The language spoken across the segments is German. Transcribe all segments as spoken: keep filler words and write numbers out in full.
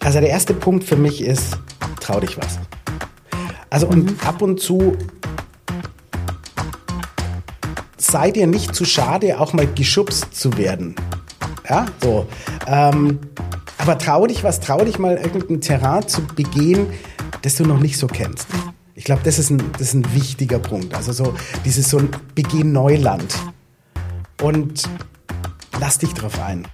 Also der erste Punkt für mich ist, trau dich was. Also und mhm. ab und zu sei dir nicht zu schade, auch mal geschubst zu werden. Ja, so. Ähm, aber trau dich was, trau dich mal irgendein Terrain zu begehen, das du noch nicht so kennst. Ich glaube, das ist ein, das ist ein wichtiger Punkt. Also so dieses so ein Begehen Neuland. Und lass dich drauf ein.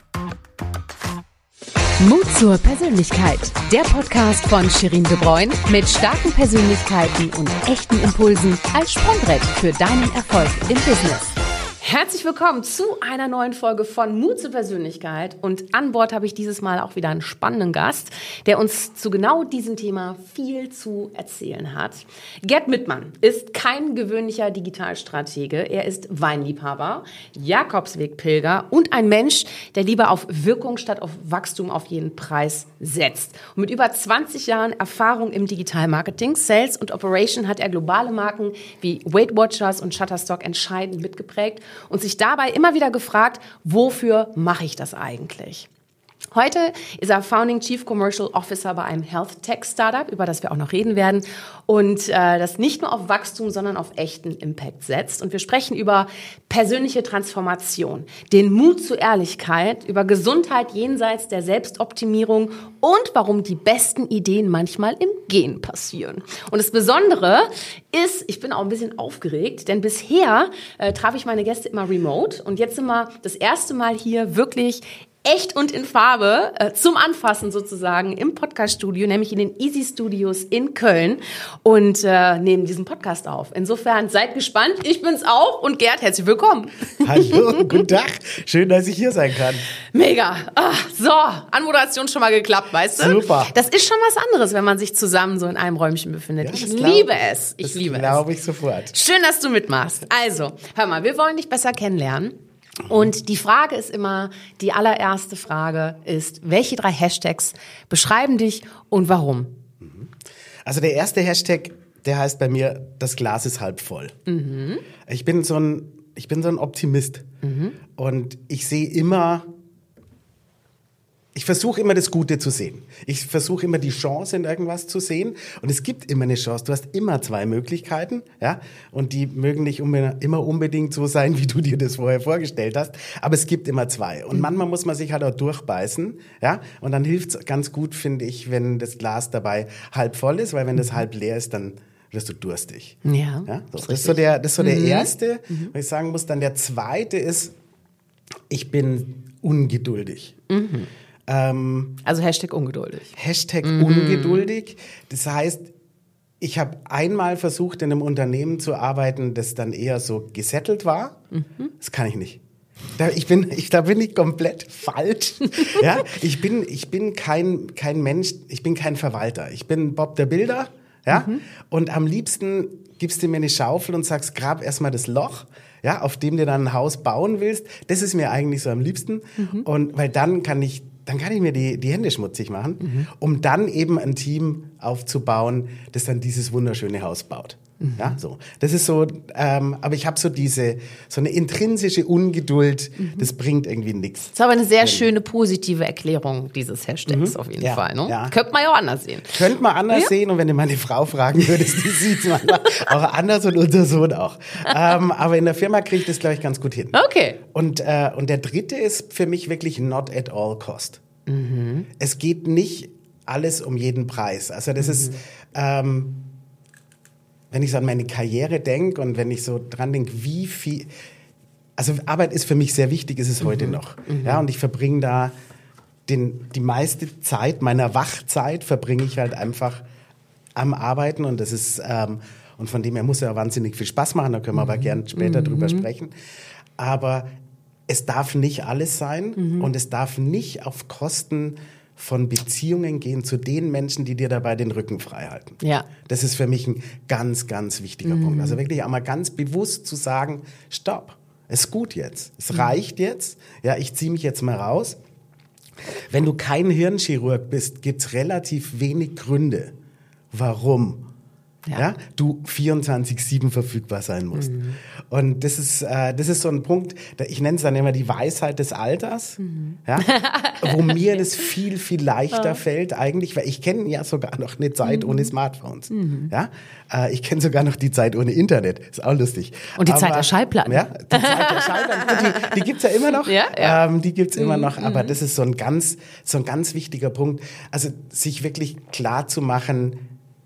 Mut zur Persönlichkeit. Der Podcast von Shirin De Bruyn mit starken Persönlichkeiten und echten Impulsen als Sprungbrett für deinen Erfolg im Business. Herzlich willkommen zu einer neuen Folge von Mut zur Persönlichkeit. Und an Bord habe ich dieses Mal auch wieder einen spannenden Gast, der uns zu genau diesem Thema viel zu erzählen hat. Gerd Mittmann ist kein gewöhnlicher Digitalstratege. Er ist Weinliebhaber, Jakobswegpilger und ein Mensch, der lieber auf Wirkung statt auf Wachstum auf jeden Preis setzt. Und mit über zwanzig Jahren Erfahrung im Digitalmarketing, Sales und Operation hat er globale Marken wie Weight Watchers und Shutterstock entscheidend mitgeprägt und sich dabei immer wieder gefragt, wofür mache ich das eigentlich? Heute ist er Founding Chief Commercial Officer bei einem Health Tech Startup, über das wir auch noch reden werden, und äh, das nicht nur auf Wachstum, sondern auf echten Impact setzt. Und wir sprechen über persönliche Transformation, den Mut zur Ehrlichkeit, über Gesundheit jenseits der Selbstoptimierung und warum die besten Ideen manchmal im Gehen passieren. Und das Besondere ist, ich bin auch ein bisschen aufgeregt, denn bisher äh, traf ich meine Gäste immer remote und jetzt sind wir das erste Mal hier wirklich echt und in Farbe, äh, zum Anfassen sozusagen im Podcast-Studio, nämlich in den Easy Studios in Köln und äh, nehmen diesen Podcast auf. Insofern seid gespannt, ich bin's auch und Gerd, herzlich willkommen. Hallo, guten Tag, schön, dass ich hier sein kann. Mega, Ach, so, Anmoderation schon mal geklappt, weißt du? Super. Das ist schon was anderes, wenn man sich zusammen so in einem Räumchen befindet. Ja, ich glaub, liebe es, ich das liebe es. glaube ich sofort. Schön, dass du mitmachst. Also, hör mal, wir wollen dich besser kennenlernen. Und die Frage ist immer, die allererste Frage ist, welche drei Hashtags beschreiben dich und warum? Also der erste Hashtag, der heißt bei mir, das Glas ist halb voll. Mhm. Ich bin so ein, ich bin so ein Optimist. Mhm. Und ich sehe immer, ich versuche immer das Gute zu sehen. Ich versuche immer die Chance in irgendwas zu sehen. Und es gibt immer eine Chance. Du hast immer zwei Möglichkeiten, ja. Und die mögen nicht immer unbedingt so sein, wie du dir das vorher vorgestellt hast. Aber es gibt immer zwei. Und manchmal muss man sich halt auch durchbeißen, ja. Und dann hilft es ganz gut, finde ich, wenn das Glas dabei halb voll ist. Weil wenn das halb leer ist, dann wirst du durstig. Ja, ja? So, ist das ist so der, das ist so der mhm. erste, mhm. was ich sagen muss. Dann der zweite ist, ich bin ungeduldig. Mhm. Ähm, also Hashtag ungeduldig. Hashtag mm. ungeduldig. Das heißt, ich habe einmal versucht, in einem Unternehmen zu arbeiten, das dann eher so gesettelt war. Mhm. Das kann ich nicht. Da, ich bin, ich, da bin ich komplett falsch. Ja, ich bin, ich bin kein, kein Mensch, ich bin kein Verwalter. Ich bin Bob der Bilder. Ja? Mhm. Und am liebsten gibst du mir eine Schaufel und sagst, grab erstmal das Loch, ja, auf dem du dann ein Haus bauen willst. Das ist mir eigentlich so am liebsten. Mhm. Und weil dann kann ich Dann kann ich mir die, die Hände schmutzig machen, mhm. um dann eben ein Team aufzubauen, das dann dieses wunderschöne Haus baut. Mhm. Ja, so. Das ist so, ähm, aber ich habe so diese, so eine intrinsische Ungeduld, mhm. das bringt irgendwie nichts. Das ist aber eine sehr schöne, positive Erklärung dieses Hashtags mhm. auf jeden ja, Fall. Ne? Ja. Könnte man ja auch anders sehen. Könnte man anders ja. sehen, und wenn du meine Frau fragen würdest, die sieht es manchmal auch anders und unser Sohn auch. Ähm, aber in der Firma kriege ich das, glaube ich, ganz gut hin. Okay. Und, äh, und der dritte ist für mich wirklich not at all cost. Mhm. Es geht nicht alles um jeden Preis. Also das mhm. ist, ähm, wenn ich so an meine Karriere denke und wenn ich so dran denke, wie viel, also Arbeit ist für mich sehr wichtig, ist es mhm. heute noch. Mhm. Ja, und ich verbringe da den, die meiste Zeit meiner Wachzeit verbringe ich halt einfach am Arbeiten, und das ist, ähm, und von dem her muss ja wahnsinnig viel Spaß machen, da können wir mhm. aber gern später mhm. drüber sprechen. Aber es darf nicht alles sein mhm. und es darf nicht auf Kosten von Beziehungen gehen zu den Menschen, die dir dabei den Rücken frei halten. Ja. Das ist für mich ein ganz, ganz wichtiger mhm. Punkt. Also wirklich einmal ganz bewusst zu sagen, stopp, es ist gut jetzt, es mhm. reicht jetzt, ja, ich ziehe mich jetzt mal raus. Wenn du kein Hirnchirurg bist, gibt es relativ wenig Gründe, warum Ja. Ja, du vierundzwanzig sieben verfügbar sein musst. Mhm. Und das ist, äh, das ist so ein Punkt, ich nenne es dann immer die Weisheit des Alters, mhm. ja, wo mir das viel, viel leichter ja. fällt eigentlich, weil ich kenne ja sogar noch eine Zeit mhm. ohne Smartphones. Mhm. Ja? Äh, ich kenne sogar noch die Zeit ohne Internet, ist auch lustig. Und die aber, Zeit der Schallplatten. Ja, die Zeit der Schallplatten, die, die gibt's ja immer noch. Ja, ja. Ähm, die gibt's mhm. immer noch, aber das ist so ein ganz, so ein ganz wichtiger Punkt, also sich wirklich klar zu machen,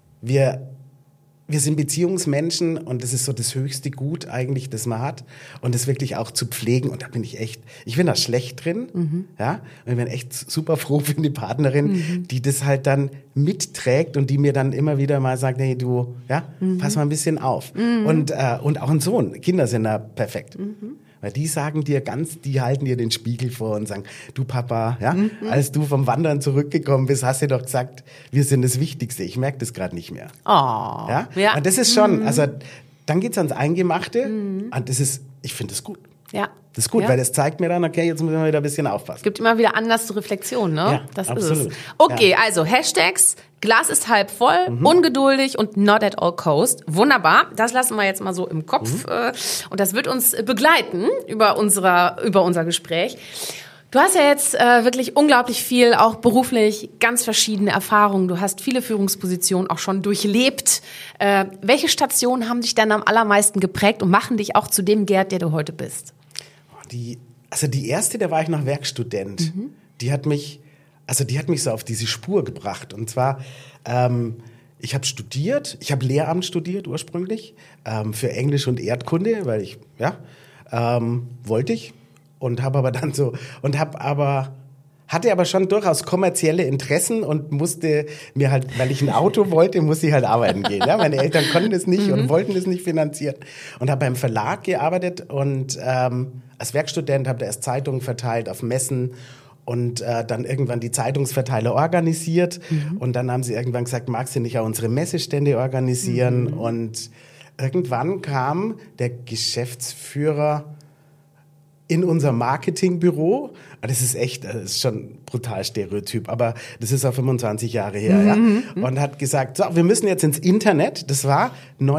wir Wir sind Beziehungsmenschen und das ist so das höchste Gut eigentlich, das man hat und das wirklich auch zu pflegen und da bin ich echt, ich bin da schlecht drin, mhm. ja, und ich bin echt super froh für eine Partnerin, mhm. die das halt dann mitträgt und die mir dann immer wieder mal sagt, hey du, ja, mhm. pass mal ein bisschen auf mhm. und äh, und auch ein Sohn, Kinder sind da perfekt. Mhm. Weil die sagen dir ganz, die halten dir den Spiegel vor und sagen, du Papa, ja, mhm. als du vom Wandern zurückgekommen bist, hast du doch gesagt, wir sind das Wichtigste. Ich merke das gerade nicht mehr. Oh. Ja? Ja. Und das ist schon, mhm. also dann geht's ans Eingemachte mhm. und das ist, ich finde das gut. Ja. Das ist gut, ja. weil das zeigt mir dann, okay, jetzt müssen wir wieder ein bisschen aufpassen. Es gibt immer wieder Anlass zur Reflexion, ne? Ja, das absolut. ist es. Okay, ja. Also Hashtags, Glas ist halb voll, mhm. ungeduldig und not at all coast. Wunderbar, das lassen wir jetzt mal so im Kopf. Mhm. Und das wird uns begleiten über, unserer, über unser Gespräch. Du hast ja jetzt äh, wirklich unglaublich viel, auch beruflich, ganz verschiedene Erfahrungen. Du hast viele Führungspositionen auch schon durchlebt. Äh, welche Stationen haben dich denn am allermeisten geprägt und machen dich auch zu dem Gerd, der du heute bist? Die, also die erste, da war ich noch Werkstudent. Mhm. Die hat mich, also die hat mich so auf diese Spur gebracht. Und zwar, ähm, ich habe studiert, ich habe Lehramt studiert ursprünglich ähm, für Englisch und Erdkunde, weil ich, ja, ähm, wollte ich. Und habe aber dann so, und habe aber, hatte aber schon durchaus kommerzielle Interessen und musste mir halt, weil ich ein Auto wollte, musste ich halt arbeiten gehen. Ja? Meine Eltern konnten das nicht mhm. und wollten das nicht finanzieren. Und habe beim Verlag gearbeitet und ähm, als Werkstudent habe da erst Zeitungen verteilt auf Messen und äh, dann irgendwann die Zeitungsverteiler organisiert. Mhm. Und dann haben sie irgendwann gesagt, magst du nicht auch unsere Messestände organisieren? Mhm. Und irgendwann kam der Geschäftsführer in unser Marketingbüro. Das ist echt, das ist schon brutal Stereotyp, aber das ist auch fünfundzwanzig Jahre her, mhm. ja. Und hat gesagt, so, wir müssen jetzt ins Internet. Das war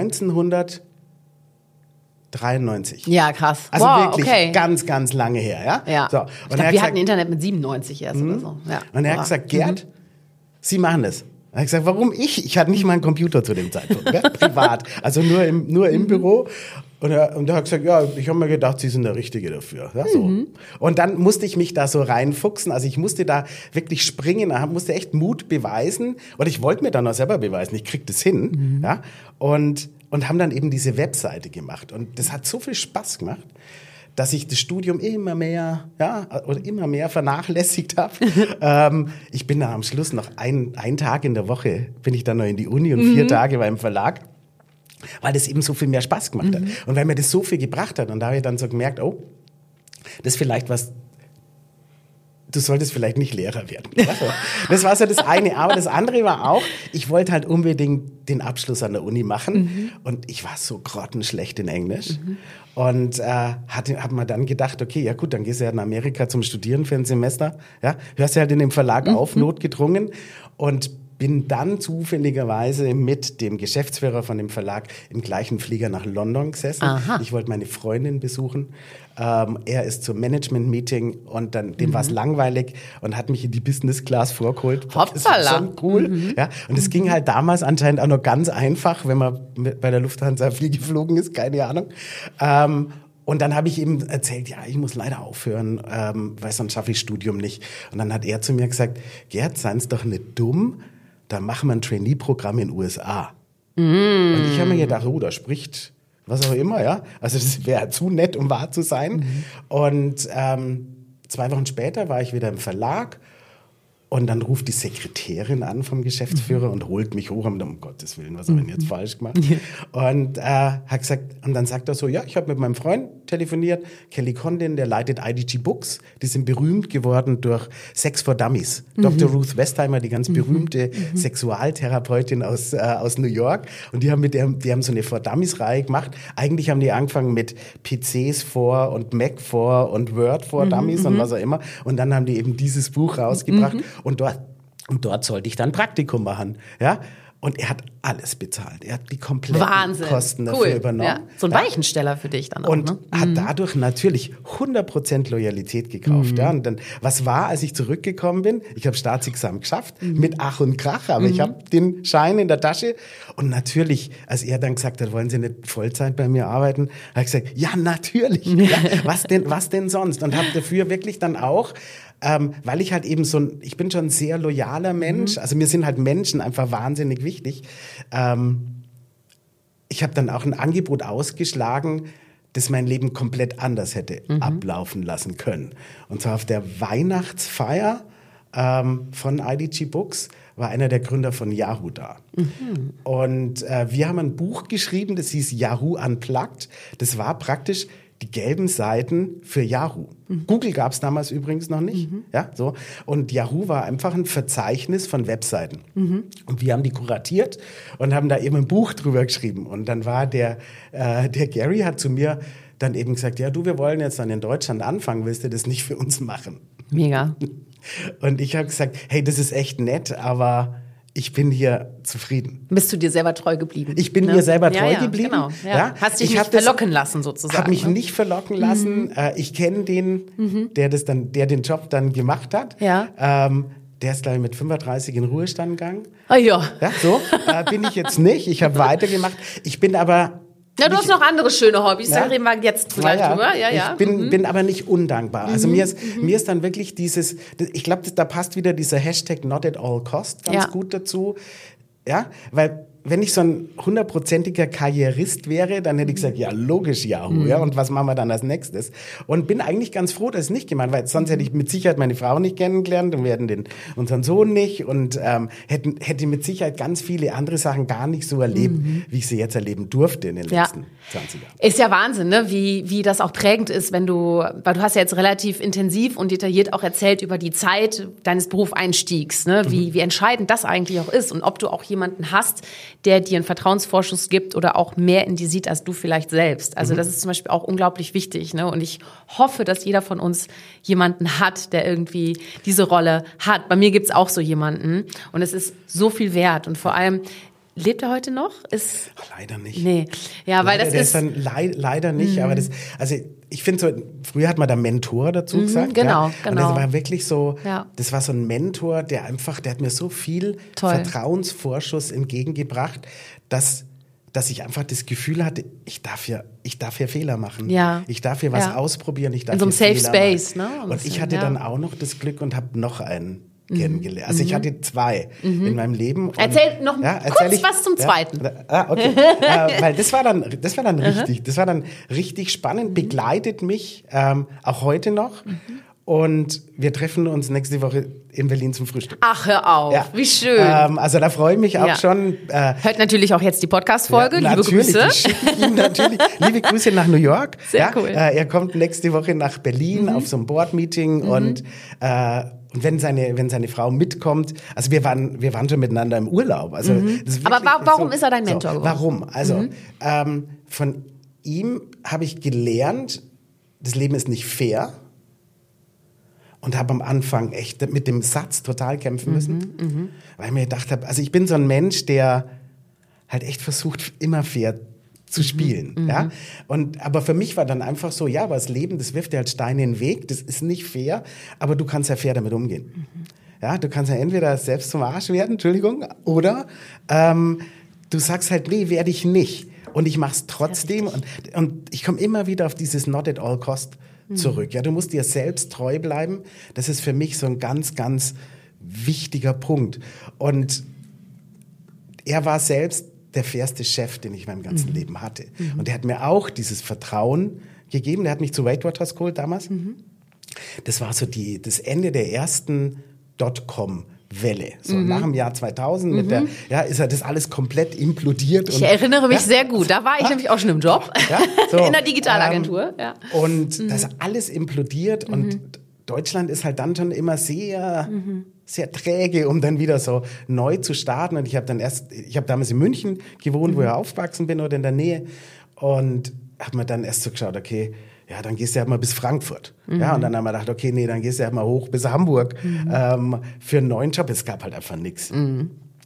neunzehnhundertdreiundneunzig. Ja, krass. Also wow, wirklich okay. ganz, ganz lange her, ja. Ja. So. Und ich glaub, wir gesagt, hatten Internet mit siebenundneunzig erst mhm. oder so. Ja. Und er hat gesagt, Gerd, mhm. Sie machen das. Er hat gesagt, warum ich? Ich hatte nicht mal einen Computer zu dem Zeitpunkt, ja? Privat, also nur im, nur im mhm. Büro. Und er, und er hat gesagt, ja, ich habe mir gedacht, Sie sind der Richtige dafür. Ja, so. Mhm. Und dann musste ich mich da so reinfuchsen. Also ich musste da wirklich springen, ich musste echt Mut beweisen. Und ich wollte mir dann auch selber beweisen, ich krieg das hin. Mhm. Ja? Und, und haben dann eben diese Webseite gemacht. Und das hat so viel Spaß gemacht, dass ich das Studium immer mehr, ja, oder immer mehr vernachlässigt habe. ähm, ich bin dann am Schluss noch ein, ein Tag in der Woche, bin ich dann noch in die Uni und mhm. vier Tage beim Verlag. Weil das eben so viel mehr Spaß gemacht hat. Mhm. Und weil mir das so viel gebracht hat. Und da habe ich dann so gemerkt, oh, das ist vielleicht was, du solltest vielleicht nicht Lehrer werden. Das war so das eine. Aber das andere war auch, ich wollte halt unbedingt den Abschluss an der Uni machen. Mhm. Und ich war so grottenschlecht in Englisch. Mhm. Und äh, habe mir dann gedacht, okay, ja gut, dann gehst du ja in Amerika zum Studieren für ein Semester. Ja, hörst du halt in dem Verlag mhm. auf, notgedrungen. Und bin dann zufälligerweise mit dem Geschäftsführer von dem Verlag im gleichen Flieger nach London gesessen. Aha. Ich wollte meine Freundin besuchen. Ähm, er ist zum Management-Meeting und dann dem mhm. war es langweilig und hat mich in die Business Class vorgeholt. Hoppala. Das war schon cool. Mhm. Ja, und es mhm. ging halt damals anscheinend auch noch ganz einfach, wenn man mit, bei der Lufthansa viel geflogen ist, keine Ahnung. Ähm, Und dann habe ich ihm erzählt, ja, ich muss leider aufhören, ähm, weil sonst schaffe ich Studium nicht. Und dann hat er zu mir gesagt, Gerd, seien Sie doch nicht dumm, da machen wir ein Trainee-Programm in den U S A. Mm. Und ich habe mir gedacht, oh, da spricht was auch immer, ja. Also das wäre zu nett, um wahr zu sein. Mm. Und ähm, zwei Wochen später war ich wieder im Verlag. Und dann ruft die Sekretärin an vom Geschäftsführer mhm. und holt mich hoch und um Gottes Willen, was habe ich denn jetzt mhm. falsch gemacht? Ja. Und, äh, hat gesagt, und dann sagt er so, ja, ich habe mit meinem Freund telefoniert, Kelly Condon, der leitet I D G Books, die sind berühmt geworden durch Sex for Dummies. Mhm. Doktor Ruth Westheimer, die ganz berühmte mhm. Sexualtherapeutin aus, äh, aus New York. Und die haben mit der, die haben so eine For Dummies-Reihe gemacht. Eigentlich haben die angefangen mit P Cs for und Mac for und Word for mhm. Dummies und was auch immer. Und dann haben die eben dieses Buch rausgebracht. Mhm. Und dort, und dort sollte ich dann Praktikum machen, ja. Und er hat alles bezahlt. Er hat die kompletten Wahnsinn. Kosten dafür Cool. übernommen. Ja. So ein Weichensteller für dich dann auch. Und ne? hat dadurch natürlich hundert Prozent Loyalität gekauft. Mhm. Ja. Und dann, was war, als ich zurückgekommen bin? Ich habe Staatsexamen geschafft, mhm. mit Ach und Krach, aber mhm. ich habe den Schein in der Tasche. Und natürlich, als er dann gesagt hat, wollen Sie nicht Vollzeit bei mir arbeiten, habe ich gesagt, ja, natürlich. Ja, was denn, was denn sonst? Und habe dafür wirklich dann auch, ähm, weil ich halt eben so ein, ich bin schon ein sehr loyaler Mensch, mhm. also mir sind halt Menschen einfach wahnsinnig wichtig. Ähm, ich habe dann auch ein Angebot ausgeschlagen, das mein Leben komplett anders hätte mhm. ablaufen lassen können. Und zwar auf der Weihnachtsfeier ähm, von I D G Books war einer der Gründer von Yahoo da. Mhm. Und äh, wir haben ein Buch geschrieben, das hieß Yahoo Unplugged. Das war praktisch die gelben Seiten für Yahoo. Mhm. Google gab es damals übrigens noch nicht. Mhm. Ja, so. Und Yahoo war einfach ein Verzeichnis von Webseiten. Mhm. Und wir haben die kuratiert und haben da eben ein Buch drüber geschrieben. Und dann war der, äh, der Gary hat zu mir dann eben gesagt, ja du, wir wollen jetzt dann in Deutschland anfangen, willst du das nicht für uns machen? Mega. Und ich habe gesagt, hey, das ist echt nett, aber ich bin hier zufrieden. Bist du dir selber treu geblieben? Ich bin ne? mir selber treu ja, ja, geblieben. Genau, ja. Ja? Hast dich ich nicht verlocken das, lassen sozusagen. Habe mich ne? nicht verlocken lassen. Mhm. Äh, ich kenne den, mhm. der das dann, der den Job dann gemacht hat. Ja. Ähm, der ist, glaube ich, mit fünfunddreißig in Ruhestand gegangen. Ah ja. Ja, so äh, bin ich jetzt nicht. Ich habe weitergemacht. Ich bin aber Ja, du hast noch andere schöne Hobbys, ja? da reden wir jetzt gleich ja, drüber. Ja, ja. Ich bin, mhm. bin aber nicht undankbar. Also mhm. mir, ist, mhm. mir ist dann wirklich dieses, ich glaube, da passt wieder dieser Hashtag not at all cost ganz ja. gut dazu. Ja, weil wenn ich so ein hundertprozentiger Karrierist wäre, dann hätte ich gesagt, ja, logisch, Yahoo, mhm. ja, und was machen wir dann als nächstes? Und bin eigentlich ganz froh, dass es nicht gemacht, weil sonst hätte ich mit Sicherheit meine Frau nicht kennengelernt und wir hätten den, unseren Sohn nicht und ähm, hätten, hätte mit Sicherheit ganz viele andere Sachen gar nicht so erlebt, mhm. wie ich sie jetzt erleben durfte in den ja. letzten zwanzig Jahren. Ist ja Wahnsinn, ne? wie, wie das auch prägend ist, wenn du, weil du hast ja jetzt relativ intensiv und detailliert auch erzählt über die Zeit deines Berufseinstiegs, ne? wie, mhm. wie entscheidend das eigentlich auch ist und ob du auch jemanden hast, der dir einen Vertrauensvorschuss gibt oder auch mehr in dir sieht als du vielleicht selbst. Also mhm. das ist zum Beispiel auch unglaublich wichtig. Ne? Und ich hoffe, dass jeder von uns jemanden hat, der irgendwie diese Rolle hat. Bei mir gibt's auch so jemanden und es ist so viel wert. Und vor allem, lebt er heute noch? Ist Ach, leider nicht. Nee. Ja, weil leider, das der ist... ist dann le- leider nicht, mhm. aber das... Also ich finde so, früher hat man da Mentor dazu mhm, gesagt. Genau, ja. genau. Und das war wirklich so, ja. das war so ein Mentor, der einfach, der hat mir so viel Toll. Vertrauensvorschuss entgegengebracht, dass... dass ich einfach das Gefühl hatte, ich darf hier, ich darf hier Fehler machen. Ja. Ich darf hier was ja. ausprobieren. Ich darf in so einem hier Safe Fehler Space. Ne? Und bisschen, ich hatte ja. dann auch noch das Glück und habe noch einen mhm. kennengelernt. Also mhm. ich hatte zwei mhm. in meinem Leben. Und, erzähl noch ja, kurz erzähl ich, was zum ja, zweiten. Ah, okay. äh, weil das war dann, das war dann richtig, das war dann richtig spannend, begleitet mich ähm, auch heute noch. Mhm. Und wir treffen uns nächste Woche in Berlin zum Frühstück. Ach, hör auf, ja. wie schön. Ähm, also da freue ich mich auch ja. schon. Äh, Hört natürlich auch jetzt die Podcast-Folge, ja, liebe natürlich, Grüße. Die schicke ich ihm natürlich. Liebe Grüße nach New York. Sehr ja, cool. Äh, er kommt nächste Woche nach Berlin mhm. auf so ein Board-Meeting mhm. und äh, Und wenn seine, wenn seine Frau mitkommt, also wir waren, wir waren schon miteinander im Urlaub. Also mhm. das ist Aber wa- warum so, ist er dein Mentor so, geworden? Warum? Also mhm. ähm, von ihm habe ich gelernt, das Leben ist nicht fair. Und habe am Anfang echt mit dem Satz total kämpfen müssen, mhm, mh. weil ich mir gedacht habe, also ich bin so ein Mensch, der halt echt versucht, immer fair zu spielen. Mhm, ja? Und, aber für mich war dann einfach so, ja, aber das Leben, das wirft dir halt Steine in den Weg, das ist nicht fair, aber du kannst ja fair damit umgehen. Mhm. Ja, du kannst ja entweder selbst zum Arsch werden, Entschuldigung, oder ähm, du sagst halt, nee, werde ich nicht. Und ich mach's trotzdem. Und, und ich komme immer wieder auf dieses Not at all cost zurück. Ja, du musst dir selbst treu bleiben. Das ist für mich so ein ganz, ganz wichtiger Punkt. Und er war selbst der fairste Chef, den ich in meinem ganzen mhm. Leben hatte. Mhm. Und er hat mir auch dieses Vertrauen gegeben. Der hat mich zu Weight Watchers geholt damals. Mhm. Das war so die, das Ende der ersten Dotcom-Welle. So mhm. nach dem Jahr zweitausend mit mhm. der, ja, ist ja das alles komplett implodiert. Ich und, erinnere mich ja, sehr gut. Da war ich ja, nämlich auch schon im Job. Ja, so, in der Digitalagentur. Ähm, ja. Und mhm. das ist alles implodiert. Mhm. Und Deutschland ist halt dann schon immer sehr, mhm. sehr träge, um dann wieder so neu zu starten. Und ich habe dann erst, ich habe damals in München gewohnt, mhm. wo ich aufgewachsen bin oder in der Nähe. Und habe mir dann erst so geschaut, okay, ja, dann gehst du halt mal bis Frankfurt. Mhm. Ja, und dann haben wir gedacht, okay, nee, dann gehst du halt mal hoch bis Hamburg mhm. ähm, für einen neuen Job. Es gab halt einfach nichts. Mhm.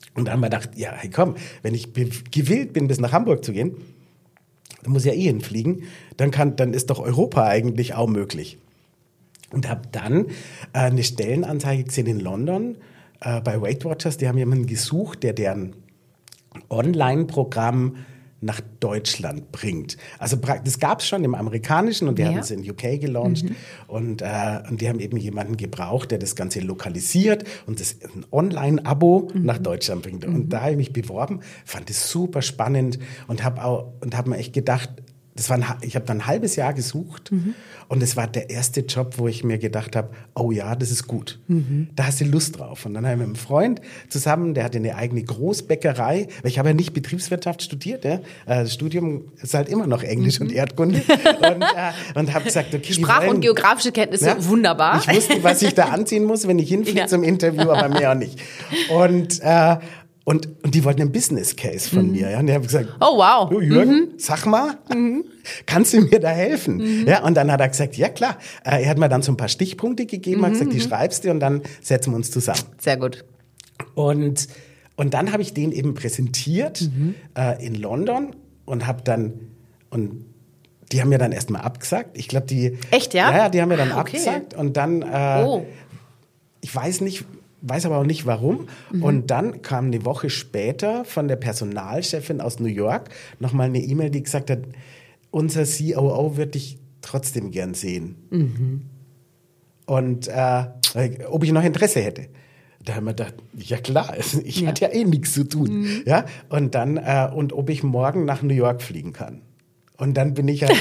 Und dann haben wir gedacht, ja, hey, komm, wenn ich be- gewillt bin, bis nach Hamburg zu gehen, dann muss ich ja eh hinfliegen, dann, kann, dann ist doch Europa eigentlich auch möglich. Und habe dann äh, eine Stellenanzeige gesehen in London äh, bei Weight Watchers. Die haben jemanden gesucht, der deren Online-Programm nach Deutschland bringt. Also das gab es schon im Amerikanischen und die Ja. haben es in U K gelauncht. Mhm. Und, äh, und die haben eben jemanden gebraucht, der das Ganze lokalisiert und das ein Online-Abo mhm. nach Deutschland bringt. Und mhm. da habe ich mich beworben, fand es super spannend und habe auch und habe mir echt gedacht, das war ein, ich habe dann ein halbes Jahr gesucht mhm. und es war der erste Job, wo ich mir gedacht habe, oh ja, das ist gut. Mhm. Da hast du Lust drauf. Und dann habe ich mit einem Freund zusammen, der hatte eine eigene Großbäckerei, weil ich habe ja nicht Betriebswirtschaft studiert, ja. Das Studium ist halt immer noch Englisch mhm. und Erdkunde. und äh, und habe gesagt, okay, Sprach- und geografische Kenntnisse, ja, wunderbar. Ich wusste, was ich da anziehen muss, wenn ich hinfliege ja. zum Interview, aber mehr auch nicht. Und äh, Und, und die wollten einen Business Case von mhm. mir. Ja? Und die haben gesagt, oh wow, du Jürgen, mhm. sag mal, mhm. kannst du mir da helfen? Mhm. Ja, und dann hat er gesagt, ja klar. Er hat mir dann so ein paar Stichpunkte gegeben, mhm. hat gesagt, die schreibst du und dann setzen wir uns zusammen. Sehr gut. Und, und dann habe ich den eben präsentiert mhm. äh, in London und habe dann, und die haben mir dann erstmal abgesagt. Ich glaube, die... Echt, ja? Ja, die haben mir dann ah, okay. abgesagt und dann, äh, oh. ich weiß nicht... weiß aber auch nicht warum. Mhm. Und dann kam eine Woche später von der Personalchefin aus New York nochmal eine E-Mail, die gesagt hat, unser C O O wird dich trotzdem gern sehen. Mhm. Und äh, ob ich noch Interesse hätte. Da haben wir gedacht, ja klar, ich ja. hatte ja eh nichts zu tun. Mhm. Ja? Und dann, äh, und ob ich morgen nach New York fliegen kann. Und dann bin ich halt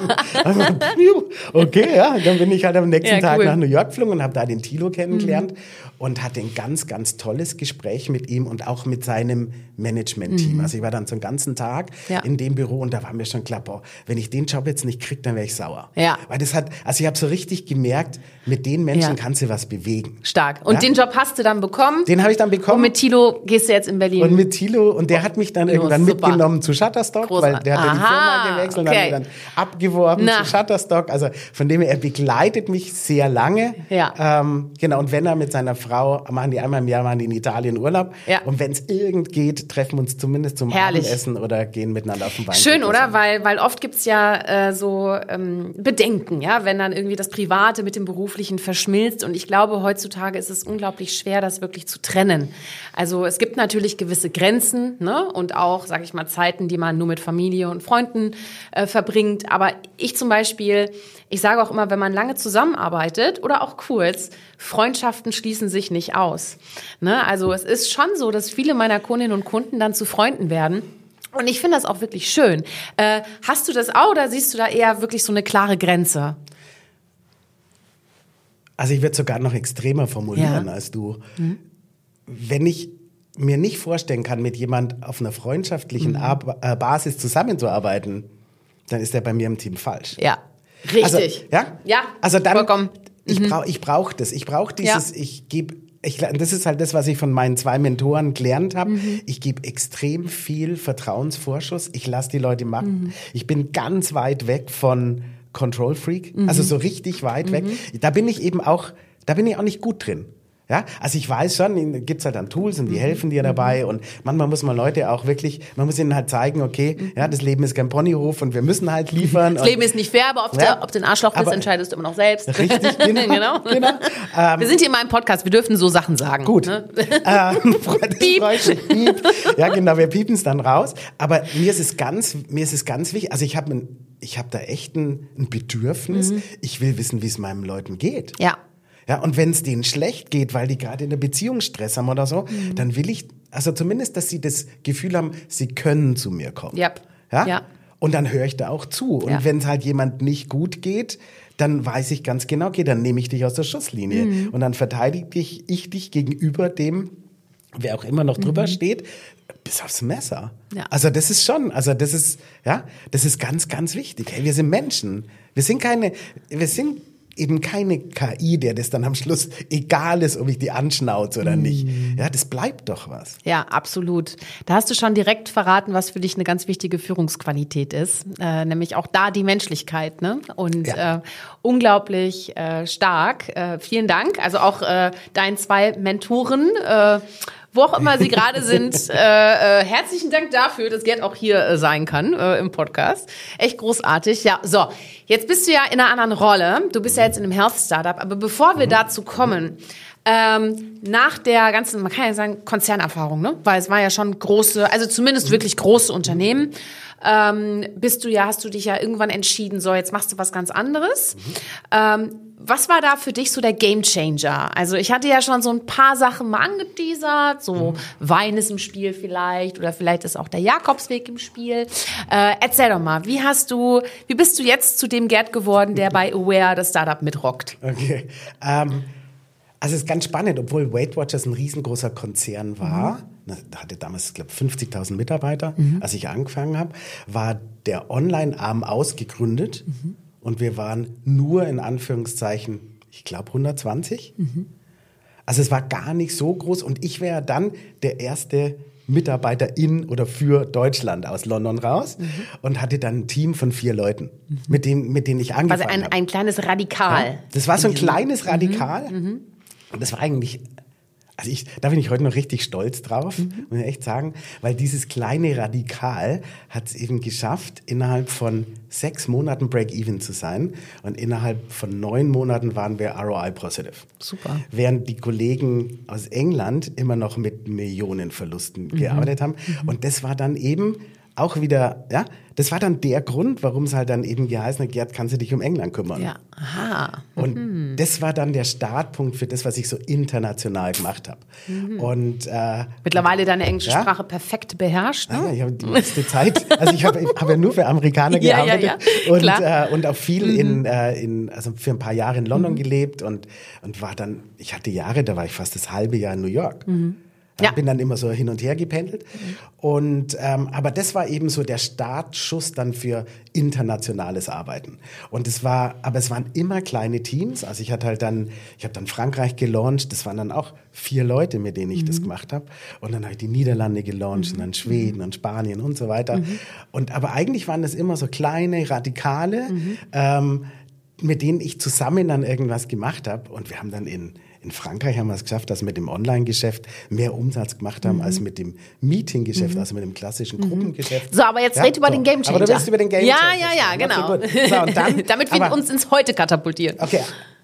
okay, ja, dann bin ich halt am nächsten ja, Tag cool. nach New York geflogen und habe da den Thilo kennengelernt mhm. und hatte ein ganz, ganz tolles Gespräch mit ihm und auch mit seinem Management-Team. Mhm. Also ich war dann so einen ganzen Tag ja. in dem Büro und da war mir schon klar, boah, wenn ich den Job jetzt nicht kriege, dann wäre ich sauer. Ja. Weil das hat, also ich habe so richtig gemerkt, mit den Menschen ja. kannst du was bewegen. Stark. Und ja? den Job hast du dann bekommen? Den habe ich dann bekommen. Und mit Thilo gehst du jetzt in Berlin? Und mit Thilo, und der hat mich dann Thilo, irgendwann super. mitgenommen zu Shutterstock, Großartig. Weil der hat ja die Firma gewechselt. Und okay. dann abgeworben Na. zu Shutterstock. Also von dem her, er begleitet mich sehr lange. Ja. Ähm, genau, und wenn er mit seiner Frau, machen die einmal im Jahr, machen die in Italien Urlaub. Ja. Und wenn es irgend geht, treffen wir uns zumindest zum Herrlich. Abendessen oder gehen miteinander auf den Wein. Schön, oder? Weil, weil oft gibt's ja äh, so ähm, Bedenken, ja, wenn dann irgendwie das Private mit dem Beruflichen verschmilzt. Und ich glaube, heutzutage ist es unglaublich schwer, das wirklich zu trennen. Also es gibt natürlich gewisse Grenzen, ne? Und auch, sag ich mal, Zeiten, die man nur mit Familie und Freunden äh, verbringt. Aber ich zum Beispiel, ich sage auch immer, wenn man lange zusammenarbeitet oder auch kurz, Freundschaften schließen sich nicht aus. Ne? Also es ist schon so, dass viele meiner Kundinnen und Kunden dann zu Freunden werden. Und ich finde das auch wirklich schön. Äh, hast du das auch oder siehst du da eher wirklich so eine klare Grenze? Also ich würde sogar noch extremer formulieren ja. als du. Mhm. Wenn ich mir nicht vorstellen kann, mit jemand auf einer freundschaftlichen mhm. Ar- äh, Basis zusammenzuarbeiten, dann ist der bei mir im Team falsch. Ja, richtig. Also, ja? Ja, also dann, vollkommen. Mhm. Ich brauche ich brauch das. Ich brauche dieses, ja. ich gebe, ich, das ist halt das, was ich von meinen zwei Mentoren gelernt habe. Mhm. Ich gebe extrem viel Vertrauensvorschuss. Ich lasse die Leute machen. Mhm. Ich bin ganz weit weg von Control Freak. Mhm. Also so richtig weit mhm. weg. Da bin ich eben auch, da bin ich auch nicht gut drin. Ja, also ich weiß schon, gibt's halt dann Tools und die helfen dir dabei und manchmal muss man Leute auch wirklich, man muss ihnen halt zeigen, okay, ja, das Leben ist kein Ponyhof und wir müssen halt liefern. Das Leben ist nicht fair, aber ob, ja, du, ob du den Arschloch bist, entscheidest du immer noch selbst. Richtig, genau. genau. genau. Ähm, wir sind hier in meinem Podcast, wir dürfen so Sachen sagen. Gut. Ne? Ähm, Piep. Piep. Ja, genau, wir piepen es dann raus. Aber mir ist es ganz, mir ist es ganz wichtig, also ich habe ich hab da echt ein, ein Bedürfnis, mhm. ich will wissen, wie es meinen Leuten geht. Ja. Ja, und wenn es denen schlecht geht, weil die gerade in der Beziehung Stress haben oder so, mhm. dann will ich, also zumindest, dass sie das Gefühl haben, sie können zu mir kommen. Yep. Ja? Ja. Und dann höre ich da auch zu. Und ja. wenn es halt jemand nicht gut geht, dann weiß ich ganz genau, okay, dann nehme ich dich aus der Schusslinie. Mhm. Und dann verteidige ich, ich dich gegenüber dem, wer auch immer noch drüber mhm. steht, bis aufs Messer. Ja. Also das ist schon, also das ist, ja, das ist ganz, ganz wichtig. Hey, wir sind Menschen. Wir sind keine, wir sind eben keine K I, der das dann am Schluss egal ist, ob ich die anschnauze oder nicht. Ja, das bleibt doch was. Ja, absolut. Da hast du schon direkt verraten, was für dich eine ganz wichtige Führungsqualität ist, äh, nämlich auch da die Menschlichkeit, ne? Und ja. äh, unglaublich äh, stark. Äh, vielen Dank. Also auch äh, deinen zwei Mentoren. Äh, wo auch immer Sie gerade sind. Äh, äh, herzlichen Dank dafür, dass Gerd auch hier äh, sein kann äh, im Podcast. Echt großartig. Ja, so, jetzt bist du ja in einer anderen Rolle. Du bist ja jetzt in einem Health-Startup. Aber bevor wir mhm. dazu kommen, ähm, nach der ganzen, man kann ja sagen, Konzernerfahrung, ne? Weil es war ja schon große, also zumindest mhm. wirklich große Unternehmen. Ähm, bist du ja, hast du dich ja irgendwann entschieden, so jetzt machst du was ganz anderes. Mhm. Ähm, was war da für dich so der Gamechanger? Also ich hatte ja schon so ein paar Sachen mal angeteasert, so mhm. Wein ist im Spiel vielleicht oder vielleicht ist auch der Jakobsweg im Spiel. Äh, erzähl doch mal, wie hast du, wie bist du jetzt zu dem Gerd geworden, der bei Aware das Startup mitrockt? Okay, ähm, also es ist ganz spannend, obwohl Weight Watchers ein riesengroßer Konzern war, mhm. da hatte damals, glaube ich, fünfzigtausend Mitarbeiter, mhm. als ich angefangen habe, war der Online-Arm ausgegründet mhm. und wir waren nur in Anführungszeichen, ich glaube, hundertzwanzig. Mhm. Also es war gar nicht so groß und ich wäre dann der erste Mitarbeiter in oder für Deutschland aus London raus mhm. und hatte dann ein Team von vier Leuten, mhm. mit, denen, mit denen ich angefangen habe. Also ein, ein kleines Radikal. Ja, das war so ein kleines Radikal. Mhm. Und das war eigentlich, also ich, da bin ich heute noch richtig stolz drauf, mhm. muss ich echt sagen, weil dieses kleine Radikal hat es eben geschafft, innerhalb von sechs Monaten Break-Even zu sein und innerhalb von neun Monaten waren wir R O I-positive. Super. Während die Kollegen aus England immer noch mit Millionenverlusten mhm. gearbeitet haben. Mhm. Und das war dann eben auch wieder, ja, das war dann der Grund, warum es halt dann eben geheißen hat, Gerd, kannst du dich um England kümmern? Ja, aha. Und mhm. das war dann der Startpunkt für das, was ich so international gemacht habe. Mhm. Und äh, mittlerweile deine englische ja? Sprache perfekt beherrscht, ne? Ah, ja, ich habe die letzte Zeit, also ich habe hab ja nur für Amerikaner gearbeitet ja, ja, ja. und, äh, und auch viel mhm. in, äh, in, also für ein paar Jahre in London mhm. gelebt und, und war dann, ich hatte Jahre, da war ich fast das halbe Jahr in New York. Mhm. Ja. Bin dann immer so hin und her gependelt. Mhm. Und, ähm, aber das war eben so der Startschuss dann für internationales Arbeiten. Und es war, aber es waren immer kleine Teams. Also ich hatte halt dann, ich habe dann Frankreich gelauncht. Das waren dann auch vier Leute, mit denen ich mhm. das gemacht habe. Und dann habe ich die Niederlande gelauncht mhm. und dann Schweden mhm. und Spanien und so weiter. Mhm. Und aber eigentlich waren das immer so kleine Radikale, mhm. ähm, mit denen ich zusammen dann irgendwas gemacht habe. Und wir haben dann in In Frankreich haben wir es geschafft, dass wir mit dem Online-Geschäft mehr Umsatz gemacht haben, mhm. als mit dem Meeting-Geschäft, mhm. also mit dem klassischen Gruppengeschäft. So, aber jetzt ja, red über so. den Gamechanger. Aber du willst über den Gamechanger. Ja, ja, ja, genau. So, und dann, damit wir aber, uns ins Heute katapultieren. Okay,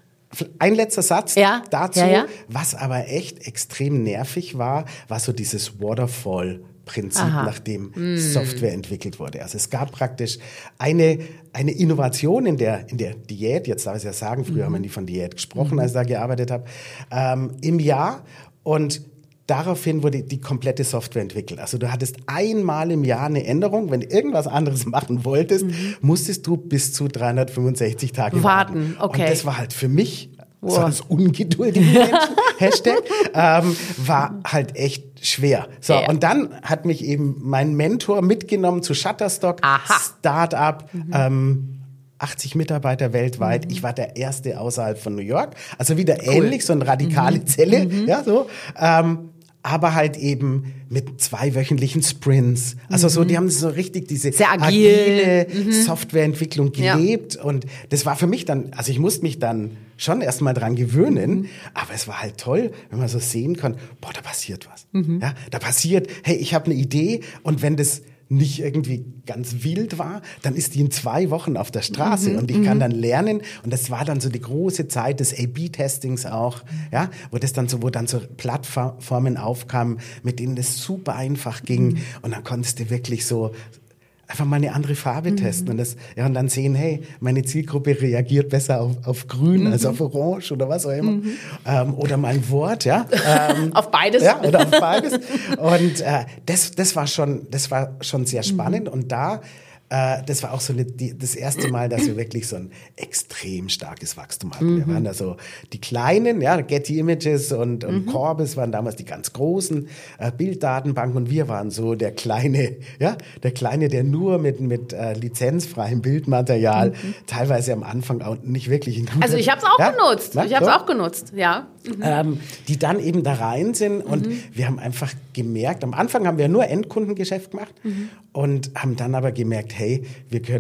ein letzter Satz ja, dazu. Ja, ja. Was aber echt extrem nervig war, war so dieses Waterfall Prinzip, Aha. nach dem mm. Software entwickelt wurde. Also es gab praktisch eine, eine Innovation in der, in der Diät, jetzt darf ich es ja sagen, früher mm. haben wir nie von Diät gesprochen, mm. als ich da gearbeitet habe, ähm, im Jahr und daraufhin wurde die komplette Software entwickelt. Also du hattest einmal im Jahr eine Änderung. Wenn du irgendwas anderes machen wolltest, mhm. musstest du bis zu dreihundertfünfundsechzig Tage warten. warten. Okay. Und das war halt für mich, wow. so als ungeduldige Menschen, Hashtag, ähm, war halt echt schwer. So, yeah. Und dann hat mich eben mein Mentor mitgenommen zu Shutterstock, Aha. Startup, mhm. ähm, achtzig Mitarbeiter weltweit. Mhm. Ich war der Erste außerhalb von New York. Also wieder cool. ähnlich, so eine radikale mhm. Zelle. Mhm. Ja, so. Ähm, aber halt eben mit zwei wöchentlichen Sprints. Also mhm. so, die haben so richtig diese Sehr agil. agile mhm. Softwareentwicklung gelebt. Ja. Und das war für mich dann, also ich musste mich dann schon erstmal dran gewöhnen, mhm. aber es war halt toll, wenn man so sehen kann, boah, da passiert was. Mhm. Ja, da passiert, hey, ich habe eine Idee und wenn das nicht irgendwie ganz wild war, dann ist die in zwei Wochen auf der Straße mhm, und ich kann dann lernen und das war dann so die große Zeit des A B Testings auch, ja, wo das dann so, wo dann so Plattformen aufkamen, mit denen das super einfach ging mhm. und dann konntest du wirklich so einfach mal eine andere Farbe mhm. testen und das, ja, und dann sehen, hey, meine Zielgruppe reagiert besser auf, auf grün mhm. als auf orange oder was auch immer. Mhm. Ähm, oder mal ein Wort, ja. Ähm, auf beides. Ja, oder auf beides. Und äh, das, das war schon, das war schon sehr spannend. Mhm. Und da, äh, das war auch so eine, die, das erste Mal, dass wir wirklich so ein extrem starkes Wachstum hatten. Mhm. Wir waren da so die kleinen, ja, Getty Images und, und mhm. Corbis waren damals die ganz großen äh, Bilddatenbanken und wir waren so der kleine, ja, der kleine, der nur mit, mit äh, lizenzfreiem Bildmaterial, mhm. teilweise am Anfang auch nicht wirklich in Also ich habe es auch ja? genutzt. Na, ich habe es so? auch genutzt, ja. Mhm. Ähm, die dann eben da rein sind und mhm. wir haben einfach gemerkt, am Anfang haben wir nur Endkundengeschäft gemacht mhm. und haben dann aber gemerkt, hey, wir können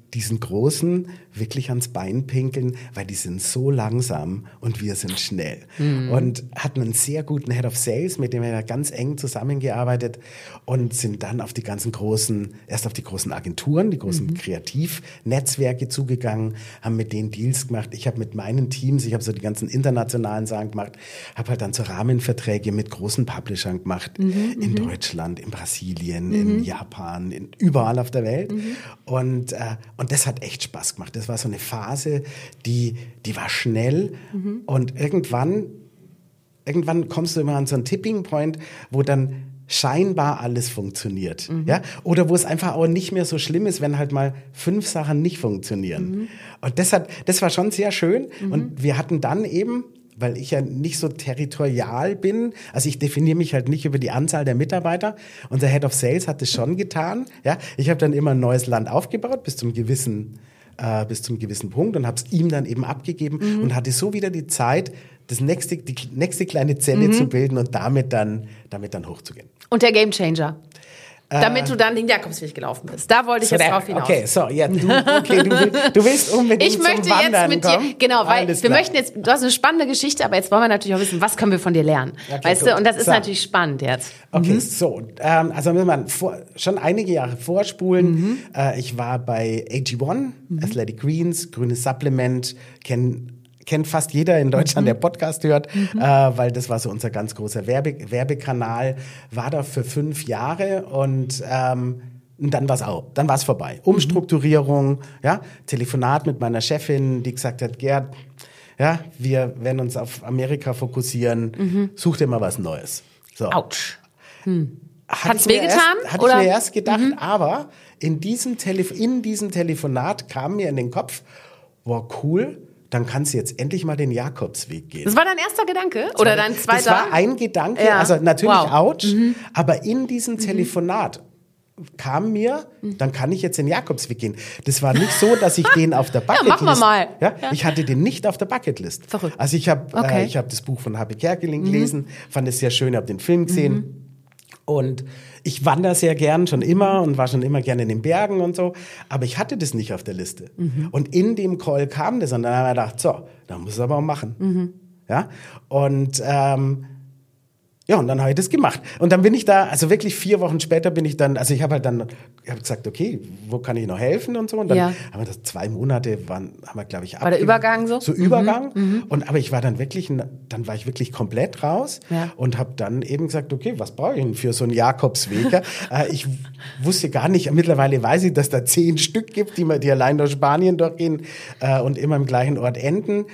diesen Großen wirklich ans Bein pinkeln, weil die sind so langsam und wir sind schnell. Mhm. Und hatten einen sehr guten Head of Sales, mit dem wir ganz eng zusammengearbeitet und sind dann auf die ganzen großen, erst auf die großen Agenturen, die großen mhm. Kreativnetzwerke zugegangen, haben mit denen Deals gemacht. Ich habe mit meinen Teams, ich habe so die ganzen internationalen Sachen gemacht, habe halt dann so Rahmenverträge mit großen Publishern gemacht, mhm. in mhm. Deutschland, in Brasilien, mhm. in Japan, in, überall auf der Welt. Mhm. Und, äh, und das hat echt Spaß gemacht. Das war so eine Phase, die, die war schnell mhm. und irgendwann, irgendwann kommst du immer an so einen Tipping Point, wo dann scheinbar alles funktioniert. Mhm. Ja? Oder wo es einfach auch nicht mehr so schlimm ist, wenn halt mal fünf Sachen nicht funktionieren. Mhm. Und das, hat, das war schon sehr schön. Mhm. Und wir hatten dann eben, weil ich ja nicht so territorial bin, also ich definiere mich halt nicht über die Anzahl der Mitarbeiter. Unser Head of Sales hat das schon getan. Ja? Ich habe dann immer ein neues Land aufgebaut, bis zum gewissen, äh, bis zum gewissen Punkt und habe es ihm dann eben abgegeben mhm. und hatte so wieder die Zeit, das nächste, die nächste kleine Zelle mhm. zu bilden und damit dann, damit dann hochzugehen. Und der Gamechanger? Damit du dann den Jakobsweg gelaufen bist. Da wollte ich so jetzt der, drauf hinaus. Okay, so, ja, du, okay, du, will, du willst unbedingt ich möchte zum Wandern jetzt mit kommen. dir, genau, weil wir möchten jetzt, du hast eine spannende Geschichte, aber jetzt wollen wir natürlich auch wissen, was können wir von dir lernen, okay, weißt gut. du? Und das ist so. natürlich spannend jetzt. Okay, mhm. so, ähm, also müssen wir vor, schon einige Jahre vorspulen. Mhm. Äh, ich war bei A G eins, mhm. Athletic Greens, grünes Supplement, kennen kennt fast jeder in Deutschland, mhm. der Podcast hört, mhm. äh, weil das war so unser ganz großer Werbe- Werbekanal, war da für fünf Jahre und ähm, dann war es auch, dann war es vorbei. Umstrukturierung, mhm. ja, Telefonat mit meiner Chefin, die gesagt hat, Gerd, ja, wir werden uns auf Amerika fokussieren, mhm. such dir mal was Neues. So. Autsch. Hm. Hat es wehgetan? Hatte ich mir erst gedacht, mhm. aber in diesem, Telef- in diesem Telefonat kam mir in den Kopf, wow, cool, dann kannst du jetzt endlich mal den Jakobsweg gehen. Das war dein erster Gedanke? Oder dein zweiter? Das war ein Gedanke, ja. also natürlich wow. ouch, mhm. aber in diesem Telefonat kam mir, dann kann ich jetzt den Jakobsweg gehen. Das war nicht so, dass ich den auf der Bucketlist... Ja, machen wir mal. Ja, ja. Ich hatte den nicht auf der Bucketlist. Verrückt. Also ich habe okay. äh, ich hab das Buch von H B Kerkeling gelesen, mhm. fand es sehr schön, habe den Film gesehen. Mhm. Und ich wandere sehr gern, schon immer und war schon immer gerne in den Bergen und so. Aber ich hatte das nicht auf der Liste. Mhm. Und in dem Call kam das und dann habe ich gedacht, so, dann muss ich es aber auch machen. Mhm. Ja? Und ähm, ja, und dann habe ich das gemacht. Und dann bin ich da, also wirklich vier Wochen später bin ich dann, also ich habe halt dann, ich habe gesagt, okay, wo kann ich noch helfen und so. Und dann ja. haben wir das zwei Monate, waren, haben wir, glaube ich, War der Übergang so? So Übergang. Mhm. Und, aber ich war dann wirklich, dann war ich wirklich komplett raus ja. und habe dann eben gesagt, okay, was brauche ich denn für so einen Jakobsweg? äh, ich wusste gar nicht, mittlerweile weiß ich, dass da zehn Stück gibt, die, die allein durch Spanien durchgehen äh, und immer im gleichen Ort enden.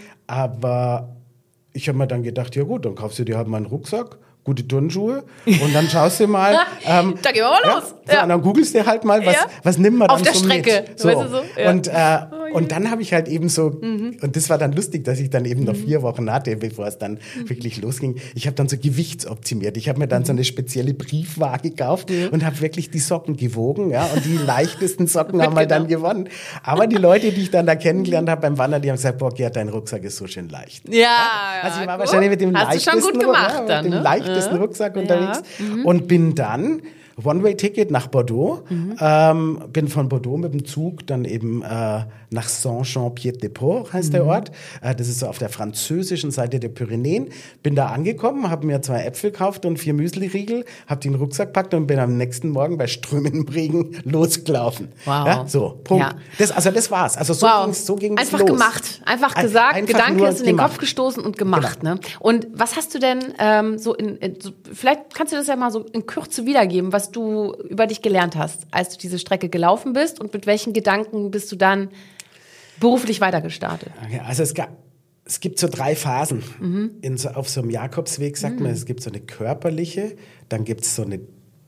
Aber ich habe mir dann gedacht, ja gut, dann kaufst du dir halt mal einen Rucksack, gute Turnschuhe und dann schaust du mal. Ähm, da gehen wir mal ja, los. So, ja. Und dann googelst du halt mal, was, ja. was nimmt man dann auf der so Strecke. mit. So. Weißt du so? Ja. Und, äh, oh, und dann habe ich halt eben so, mhm. und das war dann lustig, dass ich dann eben noch vier Wochen hatte, bevor es dann mhm. wirklich losging. Ich habe dann so gewichtsoptimiert. Ich habe mir dann mhm. so eine spezielle Briefwaage gekauft mhm. und habe wirklich die Socken gewogen. Ja, und die leichtesten Socken haben halt dann gewonnen. Aber die Leute, die ich dann da kennengelernt habe beim Wandern, die haben gesagt, boah, Gerd, dein Rucksack ist so schön leicht. Ja, ja. Also ich war gut. wahrscheinlich mit dem Hast leichtesten, du schon gut gemacht, Ruck, dann, mit dem ne? leichtesten ja. Rucksack unterwegs ja. mhm. und bin dann One-Way-Ticket nach Bordeaux, mhm. ähm, bin von Bordeaux mit dem Zug dann eben äh, nach Saint-Jean-Pied-de-Port, heißt mhm. der Ort. Äh, das ist so auf der französischen Seite der Pyrenäen. Bin da angekommen, habe mir zwei Äpfel gekauft und vier Müsli-Riegel, habe den Rucksack gepackt und bin am nächsten Morgen bei strömendem Regen losgelaufen. Wow. Ja, so, Punkt. Ja. Das, also das war's. Also so wow. ging's, so ging's Einfach los. gemacht, einfach gesagt, einfach Gedanke ist in den gemacht. Kopf gestoßen und gemacht. Genau. Ne? Und was hast du denn ähm, so in, in so, vielleicht kannst du das ja mal so in Kürze wiedergeben, was du über dich gelernt hast, als du diese Strecke gelaufen bist und mit welchen Gedanken bist du dann beruflich weitergestartet? Okay, also es, gab, es gibt so drei Phasen mhm. in so, auf so einem Jakobsweg, sagt mhm. man. Es gibt so eine körperliche, dann gibt es so eine,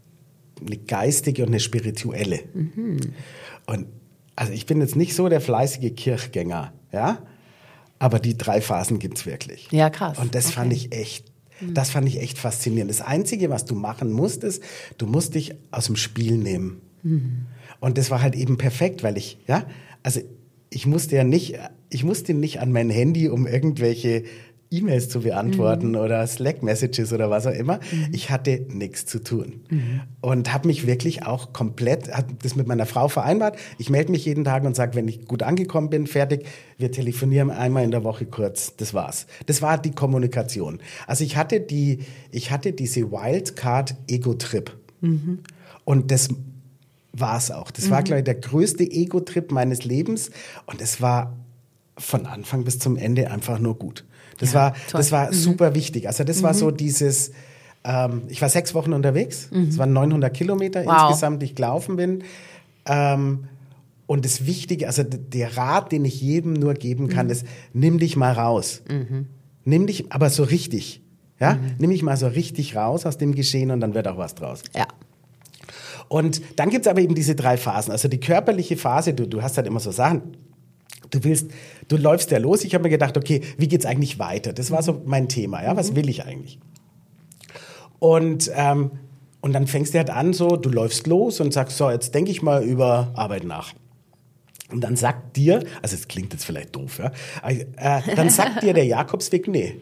eine geistige und eine spirituelle. Mhm. Und also ich bin jetzt nicht so der fleißige Kirchgänger, ja, aber die drei Phasen gibt es wirklich. Ja, krass. Und das okay. fand ich echt Das fand ich echt faszinierend. Das Einzige, was du machen musst, ist, du musst dich aus dem Spiel nehmen. Mhm. Und das war halt eben perfekt, weil ich, ja, also ich musste ja nicht, ich musste nicht an mein Handy, um irgendwelche E-Mails zu beantworten mhm. oder Slack-Messages oder was auch immer. Mhm. Ich hatte nichts zu tun. Mhm. Und habe mich wirklich auch komplett, habe das mit meiner Frau vereinbart. Ich melde mich jeden Tag und sage, wenn ich gut angekommen bin, fertig, wir telefonieren einmal in der Woche kurz. Das war's. Das war die Kommunikation. Also ich hatte, die, ich hatte diese Wildcard-Ego-Trip. Mhm. Und das war es auch. Das mhm. war, glaube ich, der größte Ego-Trip meines Lebens. Und es war von Anfang bis zum Ende einfach nur gut. Das ja, war, das war mhm. super wichtig. Also das mhm. war so dieses, ähm, ich war sechs Wochen unterwegs. Es mhm. waren neunhundert Kilometer wow. insgesamt, die ich gelaufen bin. Ähm, und das Wichtige, also der Rat, den ich jedem nur geben kann, mhm. ist, nimm dich mal raus. Mhm. Nimm dich, aber so richtig. Ja? Mhm. Nimm dich mal so richtig raus aus dem Geschehen und dann wird auch was draus. Ja. Und dann gibt's aber eben diese drei Phasen. Also die körperliche Phase, du, du hast halt immer so Sachen. Du willst, du läufst ja los. Ich habe mir gedacht, okay, wie geht's eigentlich weiter? Das war so mein Thema. Ja, was will ich eigentlich? Und ähm, und dann fängst du halt an, so, du läufst los und sagst, so, jetzt denke ich mal über Arbeit nach. Und dann sagt dir, also es klingt jetzt vielleicht doof, ja, äh, dann sagt dir der Jakobsweg, nee,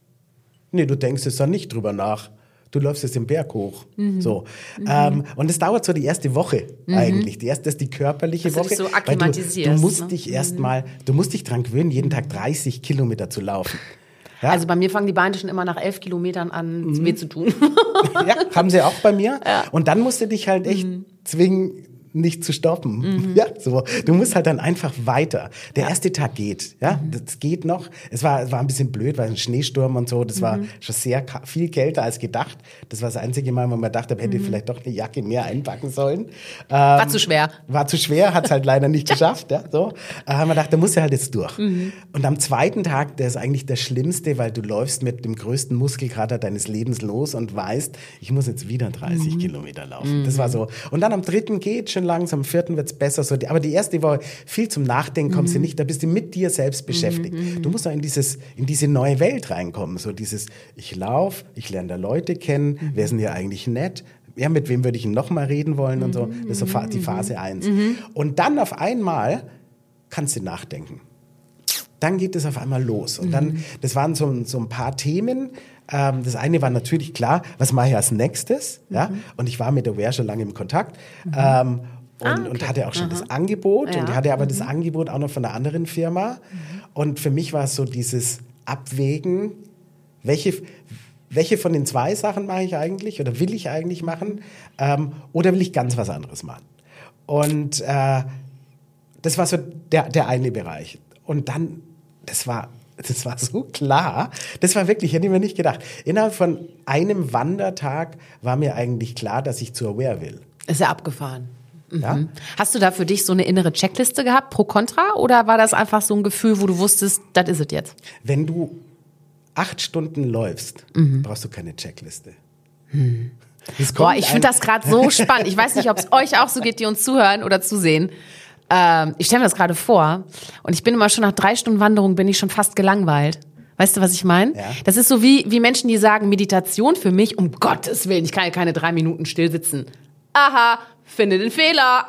nee, du denkst jetzt da nicht drüber nach. Du läufst jetzt den Berg hoch. Mhm. So. Mhm. Ähm, und es dauert so die erste Woche mhm. eigentlich. Die erste ist die körperliche Dass Woche. Du dich so akklimatisierst, du, du musst ne? dich erst mal, du musst dich dran gewöhnen, jeden Tag dreißig Kilometer zu laufen. Ja? Also bei mir fangen die Beine schon immer nach elf Kilometern an, mhm. weh zu tun. Ja, haben sie auch bei mir. Ja. Und dann musst du dich halt echt mhm. zwingen, nicht zu stoppen. Mhm. Ja, so. Du musst halt dann einfach weiter. Der ja. erste Tag geht, ja, mhm. das geht noch. Es war, es war ein bisschen blöd, weil ein Schneesturm und so, das mhm. war schon sehr viel kälter als gedacht. Das war das einzige Mal, wo man dachte, man hätte mhm. vielleicht doch eine Jacke mehr einpacken sollen. Ähm, war zu schwer. War zu schwer, hat es halt leider nicht geschafft. Ja, so. Aber man dachte, da muss ja halt jetzt durch. Mhm. Und am zweiten Tag, der ist eigentlich der schlimmste, weil du läufst mit dem größten Muskelkater deines Lebens los und weißt, ich muss jetzt wieder dreißig mhm. Kilometer laufen. Das war so. Und dann am dritten geht schon langsam, am vierten wird's besser. So, aber die erste Woche, viel zum Nachdenken kommst mhm. du nicht, da bist du mit dir selbst beschäftigt. Mhm. Du musst auch in dieses, in diese neue Welt reinkommen. So dieses, ich laufe, ich lerne da Leute kennen, mhm. wer sind hier eigentlich nett? Ja, mit wem würde ich noch mal reden wollen und so. Das ist so die Phase eins. Mhm. Und dann auf einmal kannst du nachdenken. Dann geht es auf einmal los. Und dann, das waren so, so ein paar Themen. Ähm, das eine war natürlich klar, was mache ich als nächstes? Mhm. Ja? Und ich war mit der Wehr schon lange im Kontakt. Mhm. Ähm, und, ah, okay. und hatte auch schon Aha. das Angebot. Ja. Und ich hatte aber mhm. das Angebot auch noch von einer anderen Firma. Mhm. Und für mich war es so dieses Abwägen, welche, welche von den zwei Sachen mache ich eigentlich oder will ich eigentlich machen? Ähm, oder will ich ganz was anderes machen? Und äh, das war so der, der eine Bereich. Und dann, das war, das war so klar, das war wirklich, hätte ich mir nicht gedacht. Innerhalb von einem Wandertag war mir eigentlich klar, dass ich zur Aware will. Ist ja abgefahren. Mhm. Ja? Hast du da für dich so eine innere Checkliste gehabt, pro kontra, oder war das einfach so ein Gefühl, wo du wusstest, das ist es jetzt? Wenn du acht Stunden läufst, mhm. brauchst du keine Checkliste. Mhm. Boah, ich finde das gerade so spannend. Ich weiß nicht, ob es euch auch so geht, die uns zuhören oder zusehen. Ähm, ich stelle mir das gerade vor und ich bin immer schon nach drei Stunden Wanderung bin ich schon fast gelangweilt. Weißt du, was ich meine? Ja. Das ist so wie, wie Menschen, die sagen, Meditation für mich, um Gottes Willen, ich kann ja keine drei Minuten still sitzen. Aha, finde den Fehler.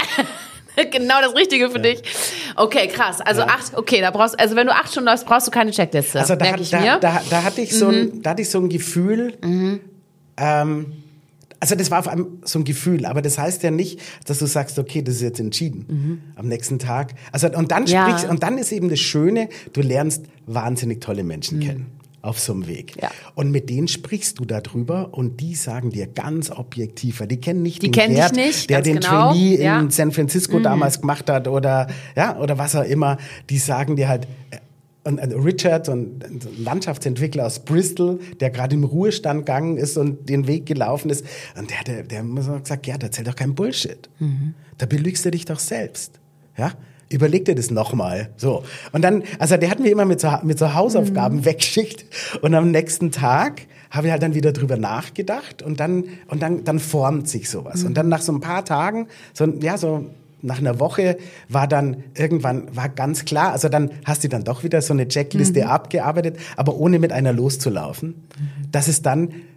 Genau das Richtige für ja. dich. Okay, krass. Also ja. acht, okay, da brauchst, also wenn du acht Stunden läufst, brauchst du keine Checkliste. Also da, merk hat, ich da, mir. Da, da hatte ich so mhm. ein, da hatte ich so ein Gefühl, mhm. ähm, also das war auf einmal so ein Gefühl, aber das heißt ja nicht, dass du sagst, okay, das ist jetzt entschieden mhm. am nächsten Tag. Also und dann ja. sprichst, und dann ist eben das Schöne, du lernst wahnsinnig tolle Menschen mhm. kennen auf so einem Weg. Ja. Und mit denen sprichst du darüber und die sagen dir ganz objektiv, weil die kennen nicht die den kennen Gerd, dich nicht, der den genau. Trainee ja. in San Francisco mhm. damals gemacht hat oder ja oder was auch immer. Die sagen dir halt. Und Richard, ein Landschaftsentwickler aus Bristol, der gerade im Ruhestand gegangen ist und den Weg gelaufen ist, und der, der, der muss auch gesagt, ja, erzähl doch keinen Bullshit. Mhm. Da belügst du dich doch selbst. Ja? Überleg dir das nochmal. So. Und dann, also der hat mir immer mit so, mit so Hausaufgaben mhm. weggeschickt. Und am nächsten Tag habe ich halt dann wieder drüber nachgedacht und dann, und dann, dann formt sich sowas. Mhm. Und dann nach so ein paar Tagen, so, ja, so, nach einer Woche war dann irgendwann, war ganz klar, also dann hast du dann doch wieder so eine Checkliste mhm. abgearbeitet, aber ohne mit einer loszulaufen, mhm. dass es dann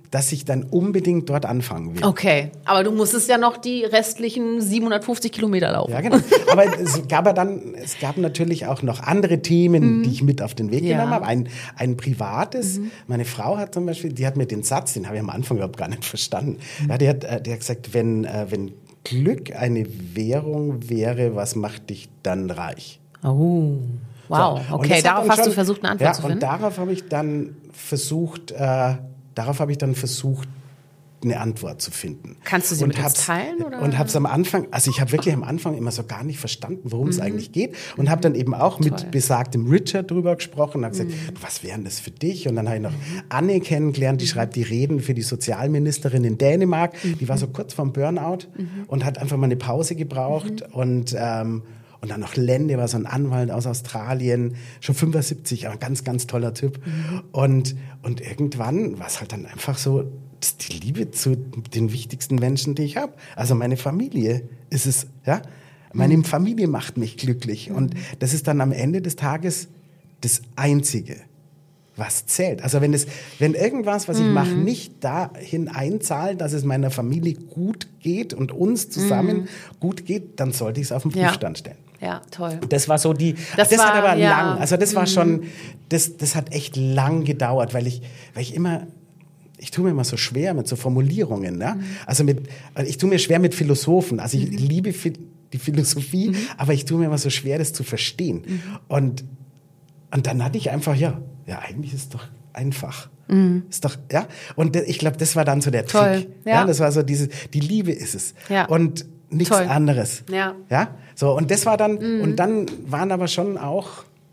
dass ich dann unbedingt dort anfangen will. Okay, aber du musstest ja noch die restlichen siebenhundertfünfzig Kilometer laufen. Ja, genau. Aber es gab ja dann, es gab natürlich auch noch andere Themen, mhm. die ich mit auf den Weg ja. genommen habe. Ein, ein privates. Mhm. Meine Frau hat zum Beispiel, die hat mir den Satz, den habe ich am Anfang überhaupt gar nicht verstanden. Mhm. Ja, die hat, die hat gesagt, wenn, wenn Glück eine Währung wäre, was macht dich dann reich? Oh. Wow, so. Okay, darauf hast schon, du versucht, eine Antwort ja, zu finden? Und darauf habe ich dann versucht, äh, darauf habe ich dann versucht, eine Antwort zu finden. Kannst du sie und mit uns teilen? Oder? Und habe es am Anfang, also ich habe wirklich am Anfang immer so gar nicht verstanden, worum mhm. es eigentlich geht. Und mhm. habe dann eben auch mit Toll. besagtem Richard drüber gesprochen und habe gesagt, mhm. was wäre denn das für dich? Und dann habe ich noch Anne kennengelernt, die mhm. schreibt die Reden für die Sozialministerin in Dänemark. Mhm. Die war so kurz vorm Burnout mhm. und hat einfach mal eine Pause gebraucht. Mhm. Und ähm, Und dann noch Lende, war so ein Anwalt aus Australien, schon fünfundsiebzig, aber ein ganz, ganz toller Typ. Mhm. Und, und irgendwann war es halt dann einfach so, das ist die Liebe zu den wichtigsten Menschen, die ich habe. Also meine Familie ist es, ja. Meine mhm. Familie macht mich glücklich. Mhm. Und das ist dann am Ende des Tages das Einzige, was zählt. Also wenn es, wenn irgendwas, was ich mhm. mache, nicht dahin einzahlt, dass es meiner Familie gut geht und uns zusammen mhm. gut geht, dann sollte ich es auf den Prüfstand ja. stellen. Ja, toll. Das war so die, das, das war, hat aber ja. lang, also das war mhm. schon, das, das hat echt lang gedauert, weil ich, weil ich immer, ich tue mir immer so schwer mit so Formulierungen, ne? Mhm. Also mit, ich tue mir schwer mit Philosophen, also ich mhm. liebe die Philosophie, mhm. aber ich tue mir immer so schwer, das zu verstehen. Mhm. Und, und dann hatte ich einfach, ja, ja, eigentlich ist es doch einfach. Mhm. Ist doch, ja. Und ich glaube, das war dann so der Toll. Trick. Ja. Ja, das war so diese, die Liebe ist es. Ja. Und nichts Toll. anderes. Ja. Ja. So, und das war dann, mhm. und dann waren aber schon auch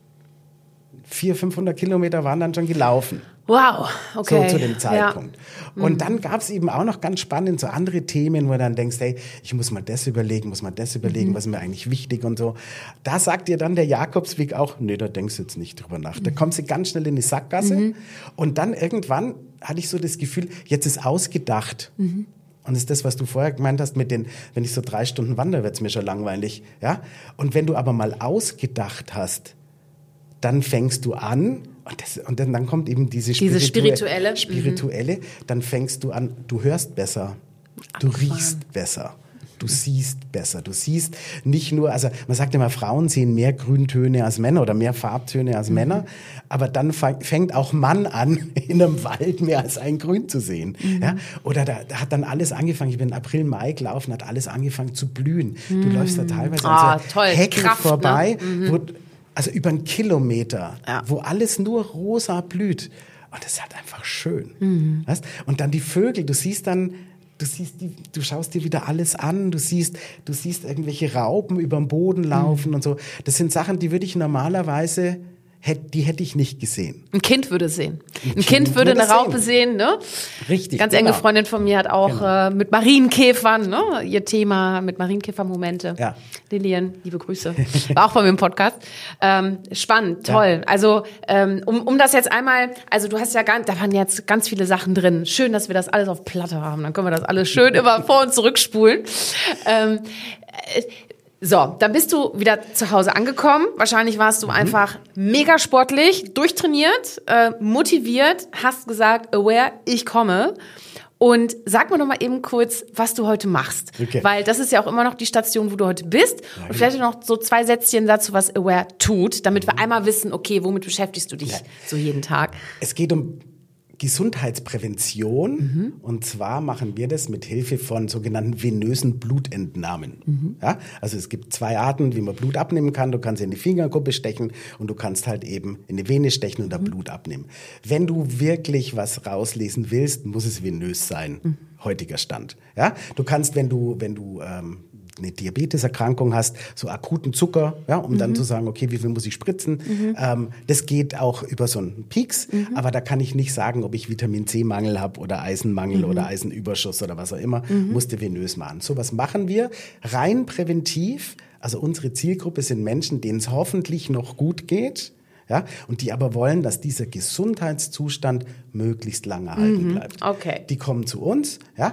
vierhundert, fünfhundert Kilometer waren dann schon gelaufen. Wow, okay. So zu dem Zeitpunkt. Ja. Und mhm. dann gab es eben auch noch ganz spannend so andere Themen, wo du dann denkst, hey, ich muss mal das überlegen, muss mal das überlegen, mhm. was ist mir eigentlich wichtig und so. Da sagt dir dann der Jakobsweg auch, nee, da denkst du jetzt nicht drüber nach. Mhm. Da kommst du ganz schnell in die Sackgasse. Mhm. Und dann irgendwann hatte ich so das Gefühl, jetzt ist ausgedacht. Mhm. Und das ist das, was du vorher gemeint hast, mit den, wenn ich so drei Stunden wandere, wird's mir schon langweilig. Ja? Und wenn du aber mal ausgedacht hast, dann fängst du an, und, das, und dann, dann kommt eben diese, diese spirituelle, spirituelle, spirituelle, dann fängst du an, du hörst besser, du Abgefahren. riechst besser. Du siehst besser. Du siehst nicht nur, also man sagt immer, Frauen sehen mehr Grüntöne als Männer oder mehr Farbtöne als mhm. Männer. Aber dann fängt auch Mann an, in einem Wald mehr als ein Grün zu sehen. Mhm. Ja? Oder da, da hat dann alles angefangen. Ich bin April, Mai gelaufen, hat alles angefangen zu blühen. Mhm. Du läufst da teilweise ah, an so toll. Hecken Kraft, vorbei, ne? mhm. wo, also über einen Kilometer, ja. wo alles nur rosa blüht. Und das ist halt einfach schön. Mhm. Weißt? Und dann die Vögel, du siehst dann, Du siehst die, du schaust dir wieder alles an, du siehst, du siehst irgendwelche Raupen über dem Boden laufen mhm. und so. Das sind Sachen, die würde ich normalerweise, hätt, die hätte ich nicht gesehen. Ein Kind würde sehen. Ein, Ein Kind, kind würde würde eine Raupe sehen, sehen ne? Richtig. Ganz genau. enge Freundin von mir hat auch genau. äh, mit Marienkäfern, ne? Ihr Thema mit Marienkäfermomente. Ja. Lilian, liebe Grüße. War auch bei mir im Podcast. Ähm, spannend, toll. Ja. Also, ähm, um, um das jetzt einmal, also du hast ja ganz, da waren jetzt ganz viele Sachen drin. Schön, dass wir das alles auf Platte haben. Dann können wir das alles schön immer vor und zurückspulen. Ähm, äh, So, dann bist du wieder zu Hause angekommen. Wahrscheinlich warst du mhm. einfach mega sportlich, durchtrainiert, äh, motiviert, hast gesagt, aware, ich komme. Und sag mir noch mal eben kurz, was du heute machst. Okay. Weil das ist ja auch immer noch die Station, wo du heute bist. Ja, und vielleicht noch so zwei Sätzchen dazu, was Aware tut, damit mhm. wir einmal wissen, okay, womit beschäftigst du dich ja. so jeden Tag? Es geht um Gesundheitsprävention. Mhm. Und zwar machen wir das mit Hilfe von sogenannten venösen Blutentnahmen. Mhm. Ja? Also es gibt zwei Arten, wie man Blut abnehmen kann. Du kannst in die Fingerkuppe stechen und du kannst halt eben in die Vene stechen und da mhm. Blut abnehmen. Wenn du wirklich was rauslesen willst, muss es venös sein. Mhm. Heutiger Stand. Ja? Du kannst, wenn du, wenn du ähm, eine Diabeteserkrankung hast, so akuten Zucker, ja, um mhm. dann zu sagen, okay, wie viel muss ich spritzen? Mhm. Ähm, das geht auch über so einen Peaks, mhm. aber da kann ich nicht sagen, ob ich Vitamin-C-Mangel habe oder Eisenmangel mhm. oder Eisenüberschuss oder was auch immer, mhm. musste venös machen. So was machen wir rein präventiv. Also unsere Zielgruppe sind Menschen, denen es hoffentlich noch gut geht, ja, und die aber wollen, dass dieser Gesundheitszustand möglichst lange erhalten mhm. bleibt. Okay. Die kommen zu uns, ja,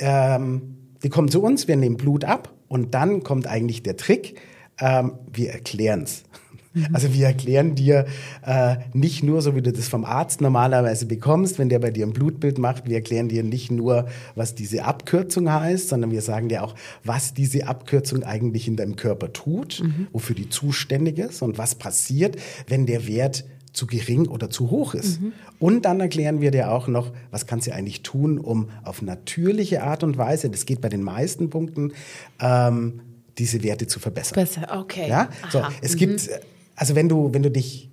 ähm, die kommen zu uns, wir nehmen Blut ab und dann kommt eigentlich der Trick, ähm, wir erklären es. Mhm. Also wir erklären dir äh, nicht nur, so wie du das vom Arzt normalerweise bekommst, wenn der bei dir ein Blutbild macht, wir erklären dir nicht nur, was diese Abkürzung heißt, sondern wir sagen dir auch, was diese Abkürzung eigentlich in deinem Körper tut, mhm. wofür die zuständig ist und was passiert, wenn der Wert zu gering oder zu hoch ist. Mhm. Und dann erklären wir dir auch noch, was kannst du eigentlich tun, um auf natürliche Art und Weise, das geht bei den meisten Punkten, ähm, diese Werte zu verbessern. Besser, okay. Ja? So, es mhm. gibt, also wenn du, wenn du dich,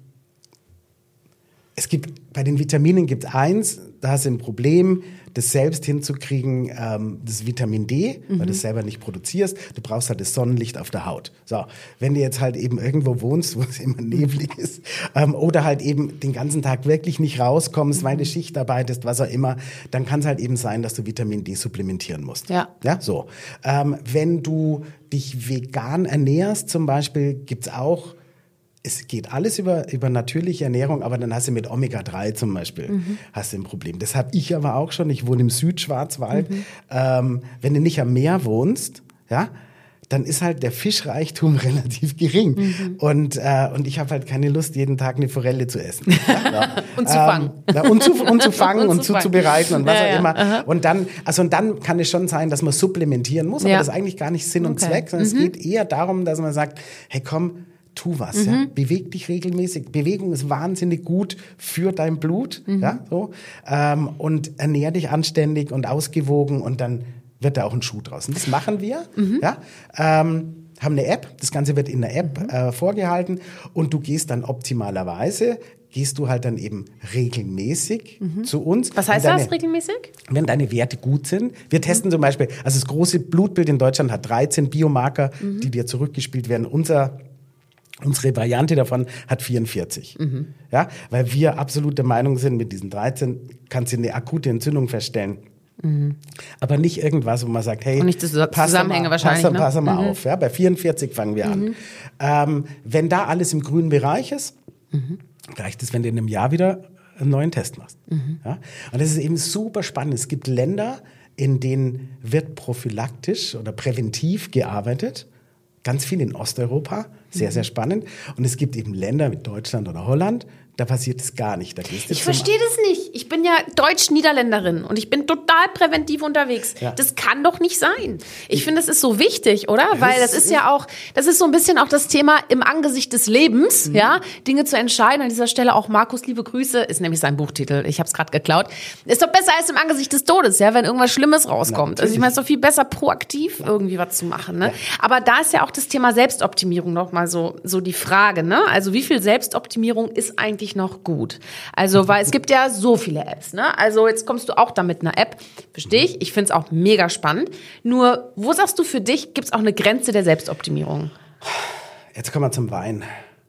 es gibt, bei den Vitaminen gibt es eins, da hast du ein Problem, das selbst hinzukriegen, ähm, das Vitamin D, mhm. weil du es selber nicht produzierst. Du brauchst halt das Sonnenlicht auf der Haut. So, wenn du jetzt halt eben irgendwo wohnst, wo es immer neblig ist, ähm, oder halt eben den ganzen Tag wirklich nicht rauskommst, mhm. weil du Schicht arbeitest, was auch immer, dann kann es halt eben sein, dass du Vitamin D supplementieren musst. Ja. Ja, so. Ähm, wenn du dich vegan ernährst zum Beispiel, gibt's auch, es geht alles über, über natürliche Ernährung, aber dann hast du mit Omega drei zum Beispiel mhm. hast du ein Problem. Das habe ich aber auch schon. Ich wohne im Südschwarzwald. Mhm. Ähm, wenn du nicht am Meer wohnst, ja, dann ist halt der Fischreichtum relativ gering. Mhm. Und, äh, und ich habe halt keine Lust, jeden Tag eine Forelle zu essen. Ja, und zu fangen. Ähm, ja, und, zu, und zu fangen und, und zu zuzubereiten und was ja, auch ja. immer. Aha. Und dann, also und dann kann es schon sein, dass man supplementieren muss, aber ja. das ist eigentlich gar nicht Sinn und okay. Zweck, sondern mhm. es geht eher darum, dass man sagt, hey komm, tu was, mhm. ja? Beweg dich regelmäßig. Bewegung ist wahnsinnig gut für dein Blut, mhm. ja, so. Ähm, und ernähr dich anständig und ausgewogen und dann wird da auch ein Schuh draus. Und das machen wir, mhm. ja. Ähm, haben eine App, das Ganze wird in der App mhm. äh, vorgehalten und du gehst dann optimalerweise, gehst du halt dann eben regelmäßig mhm. zu uns. Was heißt deine, das, regelmäßig? Wenn deine Werte gut sind. Wir testen mhm. zum Beispiel, also das große Blutbild in Deutschland hat dreizehn Biomarker, mhm. die dir zurückgespielt werden. Unser Unsere Variante davon hat vierundvierzig. Mhm. Ja, weil wir absolut der Meinung sind, mit diesen dreizehn kannst du eine akute Entzündung feststellen. Mhm. Aber nicht irgendwas, wo man sagt, hey, und nicht das pass Zusammenhänge mal, wahrscheinlich, pass, ne? pass mal mhm. auf. Ja, bei vierundvierzig fangen wir an. Mhm. Ähm, wenn da alles im grünen Bereich ist, mhm. reicht es, wenn du in einem Jahr wieder einen neuen Test machst. Mhm. Ja? Und das ist eben super spannend. Es gibt Länder, in denen wird prophylaktisch oder präventiv gearbeitet. Ganz viel in Osteuropa, sehr, sehr spannend. Und es gibt eben Länder wie Deutschland oder Holland, da passiert es gar nicht. Da gehst du ich verstehe das nicht. Ich bin ja Deutsch-Niederländerin und ich bin total präventiv unterwegs. Ja. Das kann doch nicht sein. Ich, ich finde, das ist so wichtig, oder? Das Weil das ist ja auch, das ist so ein bisschen auch das Thema im Angesicht des Lebens, mhm. ja, Dinge zu entscheiden. An dieser Stelle auch Markus, liebe Grüße, ist nämlich sein Buchtitel. Ich habe es gerade geklaut. Ist doch besser als im Angesicht des Todes, ja, wenn irgendwas Schlimmes rauskommt. Na, also ich meine, es ist doch viel besser, proaktiv ja. irgendwie was zu machen. Ne? Ja. Aber da ist ja auch das Thema Selbstoptimierung nochmal so, so die Frage, ne? Also wie viel Selbstoptimierung ist eigentlich noch gut? Also, weil es gibt ja so viele Apps, ne? Also jetzt kommst du auch da mit einer App, verstehe ich. Ich finde es auch mega spannend. Nur, wo sagst du für dich, gibt es auch eine Grenze der Selbstoptimierung? Jetzt kommen wir zum Wein.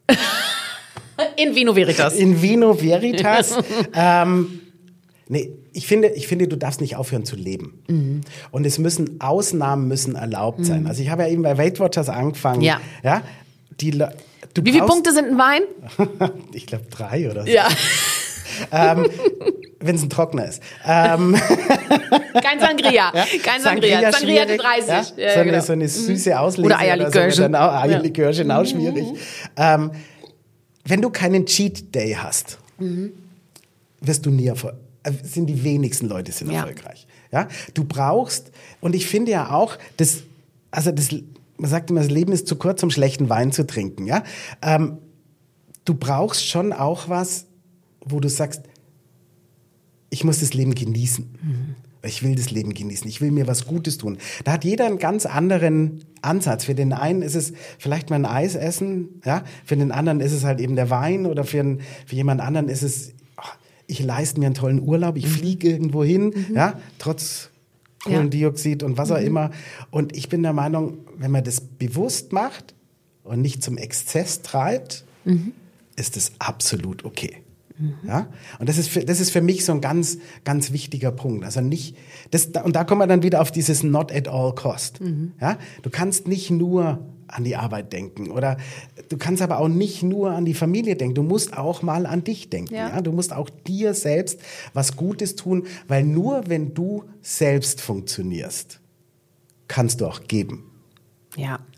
In Vino Veritas. In Vino Veritas. ähm, nee, ich finde, ich finde, du darfst nicht aufhören zu leben. Mhm. Und es müssen, Ausnahmen müssen erlaubt sein. Mhm. Also ich habe ja eben bei Weight Watchers angefangen. Ja. ja die, du Wie viele Punkte sind ein Wein? Ich glaube drei oder so. Ja. ähm, wenn es ein Trockener ist. Ähm, Kein Sangria. Ja? Kein Sangria. Sangria, Sangria hat dreißig. Ja? Ja, so, genau. eine, so eine süße Auslese. Oder Eierlikörchen. Oder so, Eierlikörchen, ja. auch schwierig. Mhm. Ähm, wenn du keinen Cheat Day hast, mhm. wirst du nie erfolgreich. Sind die wenigsten Leute sind ja. erfolgreich. Ja? Du brauchst, und ich finde ja auch, das, also das, man sagt immer, das Leben ist zu kurz, um schlechten Wein zu trinken. Ja? Ähm, du brauchst schon auch was, wo du sagst, ich muss das Leben genießen. Mhm. Ich will das Leben genießen. Ich will mir was Gutes tun. Da hat jeder einen ganz anderen Ansatz. Für den einen ist es vielleicht mal ein Eis essen. Ja? Für den anderen ist es halt eben der Wein. Oder für, einen, für jemand anderen ist es, ach, ich leiste mir einen tollen Urlaub. Ich mhm. fliege irgendwo hin, mhm. ja? Trotz Kohlendioxid ja. und was auch mhm. immer. Und ich bin der Meinung, wenn man das bewusst macht und nicht zum Exzess treibt, mhm. ist das absolut okay. Ja? Und das ist, für, das ist für mich so ein ganz, ganz wichtiger Punkt. Also nicht, das, und da kommen wir dann wieder auf dieses not at all cost. Mhm. Ja? Du kannst nicht nur an die Arbeit denken oder du kannst aber auch nicht nur an die Familie denken. Du musst auch mal an dich denken. Ja. Ja? Du musst auch dir selbst was Gutes tun, weil nur wenn du selbst funktionierst, kannst du auch geben. Ja.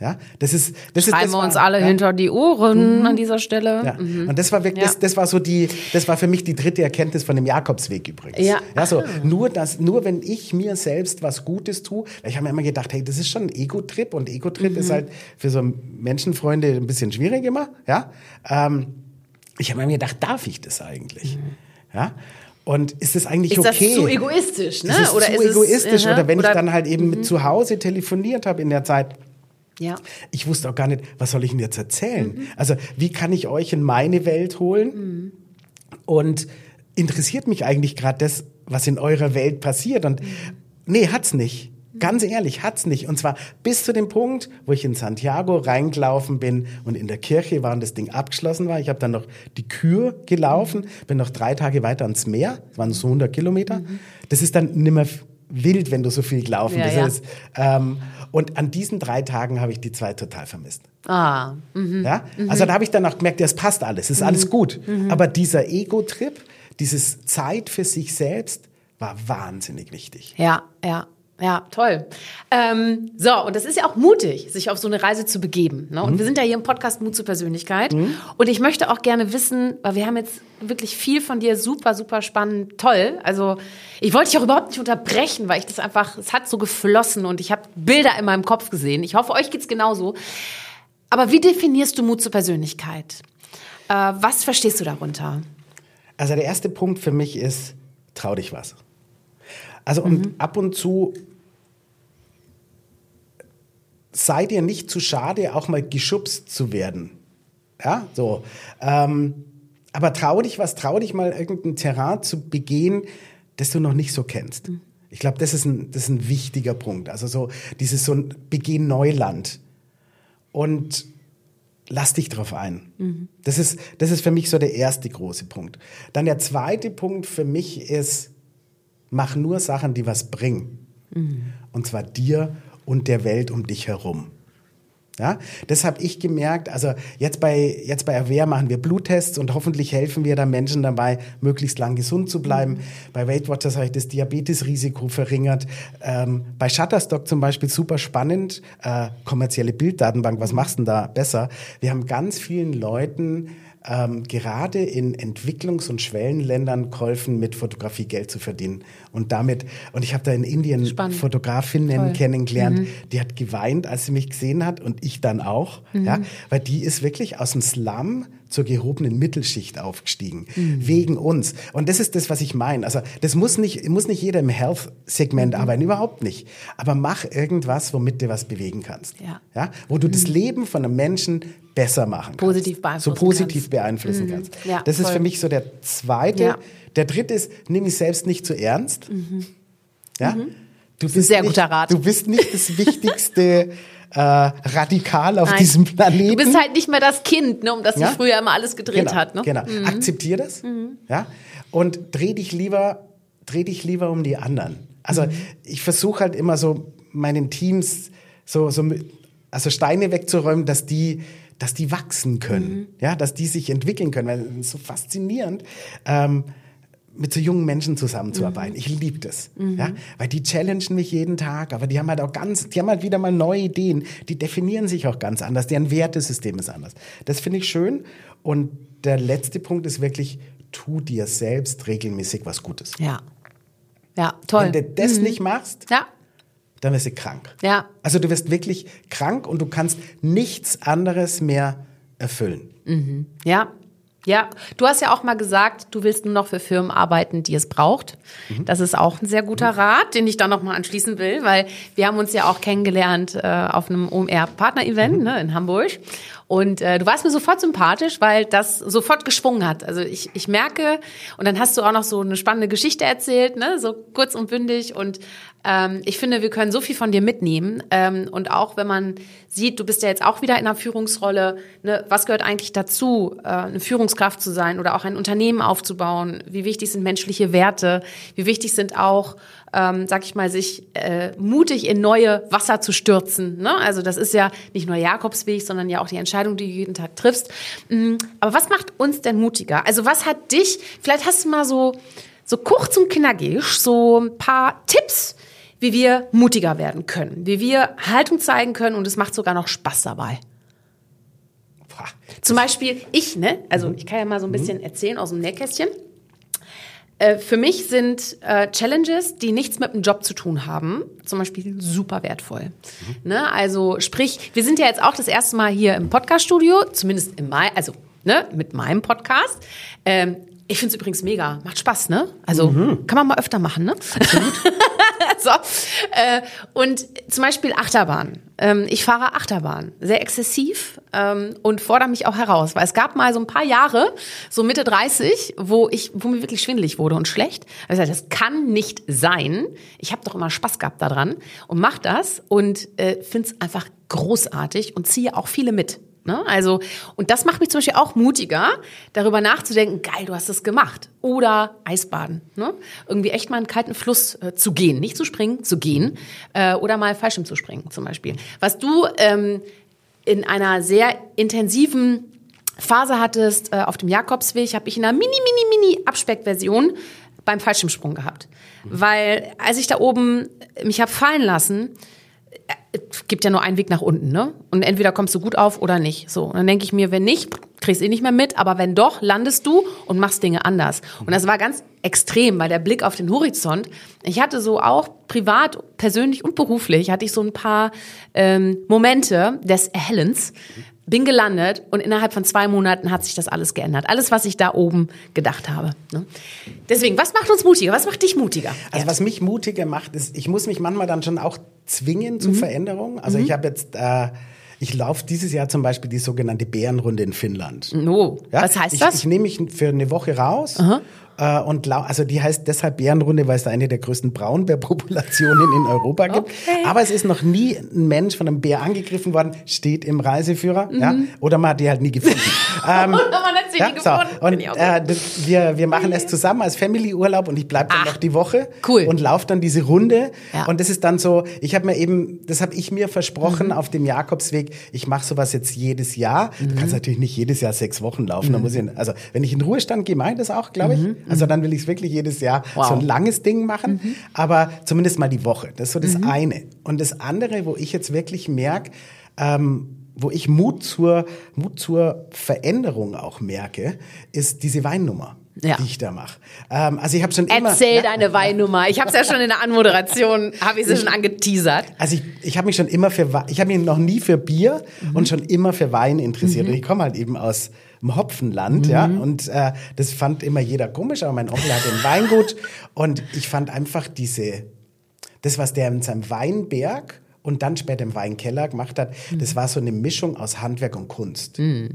Ja, das ist, das Schreiben ist, das wir war, uns alle ja. hinter die Ohren mhm. an dieser Stelle. Ja. Mhm. Und das war wirklich, Ja. das, das war so die, das war für mich die dritte Erkenntnis von dem Jakobsweg übrigens. Ja. Ja, so, nur das, nur wenn ich mir selbst was Gutes tue, weil ich habe mir immer gedacht, hey, das ist schon ein Ego-Trip und Ego-Trip mhm. ist halt für so Menschenfreunde ein bisschen schwierig immer, ja. Ähm, ich habe mir gedacht, darf ich das eigentlich? Mhm. Ja. Und ist das eigentlich ist okay? Ist das zu egoistisch, ne? Ist es oder zu ist egoistisch? Es, oder wenn oder, ich dann halt eben mhm. mit zu Hause telefoniert habe in der Zeit, ja. ich wusste auch gar nicht, was soll ich denn jetzt erzählen? Mhm. Also wie kann ich euch in meine Welt holen? Mhm. Und interessiert mich eigentlich gerade das, was in eurer Welt passiert? Und mhm. nee, hat's nicht. Ganz ehrlich, hat's nicht. Und zwar bis zu dem Punkt, wo ich in Santiago reingelaufen bin und in der Kirche war und das Ding abgeschlossen war. Ich habe dann noch die Kür gelaufen, bin noch drei Tage weiter ans Meer. Das waren so hundert Kilometer. Mhm. Das ist dann nimmer wild, wenn du so viel gelaufen ja, bist. Ja. Ähm, und an diesen drei Tagen habe ich die zwei total vermisst. Ah. Mhm. Ja? Also da habe ich dann auch gemerkt, das passt alles, ist mhm. alles gut. Mhm. Aber dieser Ego-Trip, dieses Zeit für sich selbst, war wahnsinnig wichtig. Ja, ja. Ja, toll. Ähm, so, und das ist ja auch mutig, sich auf so eine Reise zu begeben. Ne? Und mhm. wir sind ja hier im Podcast Mut zur Persönlichkeit. Mhm. Und ich möchte auch gerne wissen, weil wir haben jetzt wirklich viel von dir, super, super spannend, toll. Also ich wollte dich auch überhaupt nicht unterbrechen, weil ich das einfach, es hat so geflossen und ich habe Bilder in meinem Kopf gesehen. Ich hoffe, euch geht's genauso. Aber wie definierst du Mut zur Persönlichkeit? Äh, was verstehst du darunter? Also der erste Punkt für mich ist, trau dich was. Also und mhm. ab und zu sei dir nicht zu schade, auch mal geschubst zu werden. Ja, so. Ähm, aber trau dich was, trau dich mal irgendein Terrain zu begehen, das du noch nicht so kennst. Mhm. Ich glaube, das ist ein, das ist ein wichtiger Punkt. Also so dieses so ein Begehen Neuland. Und lass dich drauf ein. Mhm. Das ist, das ist für mich so der erste große Punkt. Dann der zweite Punkt für mich ist, mach nur Sachen, die was bringen. Mhm. Und zwar dir und der Welt um dich herum. Ja, das habe ich gemerkt. Also jetzt bei, jetzt bei Aware machen wir Bluttests und hoffentlich helfen wir da Menschen dabei, möglichst lang gesund zu bleiben. Mhm. Bei Weight Watchers habe ich das Diabetesrisiko verringert. Ähm, bei Shutterstock zum Beispiel super spannend. Äh, kommerzielle Bilddatenbank, was machst du denn da besser? Wir haben ganz vielen Leuten Ähm, gerade in Entwicklungs- und Schwellenländern geholfen, mit Fotografie Geld zu verdienen. Und damit, und ich habe da in Indien Spannend. Fotografinnen Toll. kennengelernt, mhm. die hat geweint, als sie mich gesehen hat und ich dann auch, mhm. ja, weil die ist wirklich aus dem Slum zur gehobenen Mittelschicht aufgestiegen, mhm. wegen uns. Und das ist das, was ich meine. Also das muss nicht, muss nicht jeder im Health-Segment mhm. arbeiten, überhaupt nicht. Aber mach irgendwas, womit du was bewegen kannst. Ja. Ja? Wo du mhm. das Leben von einem Menschen besser machen kannst. Positiv beeinflussen So positiv kannst. beeinflussen mhm. kannst. Ja, das ist voll. für mich so der zweite. Ja. Der dritte ist, nimm dich selbst nicht zu ernst. Mhm. Ja? Mhm. Du bist Sehr nicht, guter Rat. Du bist nicht das wichtigste äh, Radikal auf Nein. diesem Planeten. Du bist halt nicht mehr das Kind, ne, um das sich ja? früher immer alles gedreht genau, hat. Ne? Genau. Mhm. Akzeptier das. Mhm. Ja? Und dreh dich lieber, dreh dich lieber um die anderen. Also mhm. ich versuche halt immer so meinen Teams so, so also Steine wegzuräumen, dass die dass die wachsen können, mhm. ja, dass die sich entwickeln können, weil es ist so faszinierend, ähm, mit so jungen Menschen zusammenzuarbeiten. Mhm. Ich liebe das, mhm. ja, weil die challengen mich jeden Tag, aber die haben halt auch ganz, die haben halt wieder mal neue Ideen, die definieren sich auch ganz anders, deren Wertesystem ist anders. Das finde ich schön. Und der letzte Punkt ist wirklich, tu dir selbst regelmäßig was Gutes. Ja, ja, toll. Wenn du das mhm. nicht machst, ja. dann wirst du krank. Ja. Also du wirst wirklich krank und du kannst nichts anderes mehr erfüllen. Mhm. Ja, ja. Du hast ja auch mal gesagt, du willst nur noch für Firmen arbeiten, die es braucht. Mhm. Das ist auch ein sehr guter mhm. Rat, den ich da noch mal anschließen will, weil wir haben uns ja auch kennengelernt äh, auf einem O M R-Partner-Event mhm. ne, in Hamburg. Und äh, du warst mir sofort sympathisch, weil das sofort geschwungen hat. Also ich, ich merke, und dann hast du auch noch so eine spannende Geschichte erzählt, ne, so kurz und bündig. Und ähm, ich finde, wir können so viel von dir mitnehmen. Ähm, und auch wenn man sieht, du bist ja jetzt auch wieder in einer Führungsrolle, ne, was gehört eigentlich dazu, äh, eine Führungskraft zu sein oder auch ein Unternehmen aufzubauen? Wie wichtig sind menschliche Werte? Wie wichtig sind auch, ähm, sag ich mal, sich äh, mutig in neue Wasser zu stürzen? Ne? Also das ist ja nicht nur Jakobsweg, sondern ja auch die Entscheidung, die du jeden Tag triffst. Aber was macht uns denn mutiger? Also was hat dich, vielleicht hast du mal so, so kurz und knackig, so ein paar Tipps, wie wir mutiger werden können, wie wir Haltung zeigen können und es macht sogar noch Spaß dabei. Boah. Zum Beispiel ich, ne? Also ich kann ja mal so ein bisschen erzählen aus dem Nähkästchen. Äh, für mich sind äh, Challenges, die nichts mit dem Job zu tun haben, zum Beispiel super wertvoll. Mhm. Ne? Also sprich, wir sind ja jetzt auch das erste Mal hier im Podcast-Studio, zumindest im Mai, also ne, mit meinem Podcast. Ähm, ich finde es übrigens mega, macht Spaß, ne? Also mhm. kann man mal öfter machen, ne? Absolut. So. Äh, und zum Beispiel Achterbahn. Ähm, ich fahre Achterbahn, sehr exzessiv ähm, und fordere mich auch heraus, weil es gab mal so ein paar Jahre, so Mitte dreißig, wo ich, wo mir wirklich schwindelig wurde und schlecht. Also das kann nicht sein. Ich habe doch immer Spaß gehabt daran und mache das und äh, finde es einfach großartig und ziehe auch viele mit. Ne? Also, und das macht mich zum Beispiel auch mutiger, darüber nachzudenken, geil, du hast das gemacht. Oder Eisbaden. Ne? Irgendwie echt mal in einen kalten Fluss äh, zu gehen. Nicht zu springen, zu gehen. Äh, oder mal Fallschirm zu springen zum Beispiel. Was du ähm, in einer sehr intensiven Phase hattest, äh, auf dem Jakobsweg, habe ich in einer mini, mini, mini Abspeckversion beim Fallschirmsprung gehabt. Mhm. Weil als ich da oben mich habe fallen lassen, es gibt ja nur einen Weg nach unten, ne? Und entweder kommst du gut auf oder nicht. So, und dann denke ich mir, wenn nicht, kriegst du eh nicht mehr mit, aber wenn doch, landest du und machst Dinge anders. Und das war ganz extrem, weil der Blick auf den Horizont, ich hatte so auch privat, persönlich und beruflich, hatte ich so ein paar ähm, Momente des Erhellens, bin gelandet und innerhalb von zwei Monaten hat sich das alles geändert. Alles, was ich da oben gedacht habe. Ne? Deswegen, was macht uns mutiger? Was macht dich mutiger? Also was mich mutiger macht, ist, ich muss mich manchmal dann schon auch zwingen zur mhm. Veränderung. Also mhm. ich habe jetzt, äh, ich laufe dieses Jahr zum Beispiel die sogenannte Bärenrunde in Finnland. Oh, ja? Was heißt ich, das? Ich nehme mich für eine Woche raus. Aha. Und also die heißt deshalb Bärenrunde, weil es da eine der größten Braunbärpopulationen in Europa gibt. Okay. Aber es ist noch nie ein Mensch von einem Bär angegriffen worden, steht im Reiseführer. Mhm. Ja? Oder man hat die halt nie gefunden. ähm, man hat sie ja, nie gefunden. So. Und äh, das, wir, wir machen es zusammen als Family-Urlaub und ich bleibe dann Ach, noch die Woche cool. und laufe dann diese Runde. Ja. Und das ist dann so, ich habe mir eben, das habe ich mir versprochen mhm. auf dem Jakobsweg, ich mache sowas jetzt jedes Jahr. Mhm. Du kannst natürlich nicht jedes Jahr sechs Wochen laufen. Mhm. Da muss ich, also wenn ich in Ruhestand gehe, mache ich das auch, glaube ich. Mhm. Also dann will ich es wirklich jedes Jahr wow. so ein langes Ding machen, mhm. aber zumindest mal die Woche. Das ist so das mhm. eine. Und das andere, wo ich jetzt wirklich merke, ähm, wo ich Mut zur, Mut zur Veränderung auch merke, ist diese Weinnummer. Ja. Die ich da mache. Ähm, also ich habe schon immer... Erzähl ja, deine Weinnummer. Ich habe es ja schon in der Anmoderation, habe ich sie schon angeteasert. Also ich, ich habe mich schon immer für... Ich habe mich noch nie für Bier mhm. und schon immer für Wein interessiert. Mhm. Und ich komme halt eben aus dem Hopfenland, mhm. ja. Und äh, das fand immer jeder komisch, aber mein Onkel hatte ein Weingut. Und ich fand einfach diese... Das, was der in seinem Weinberg und dann später im Weinkeller gemacht hat, mhm. das war so eine Mischung aus Handwerk und Kunst. Mhm.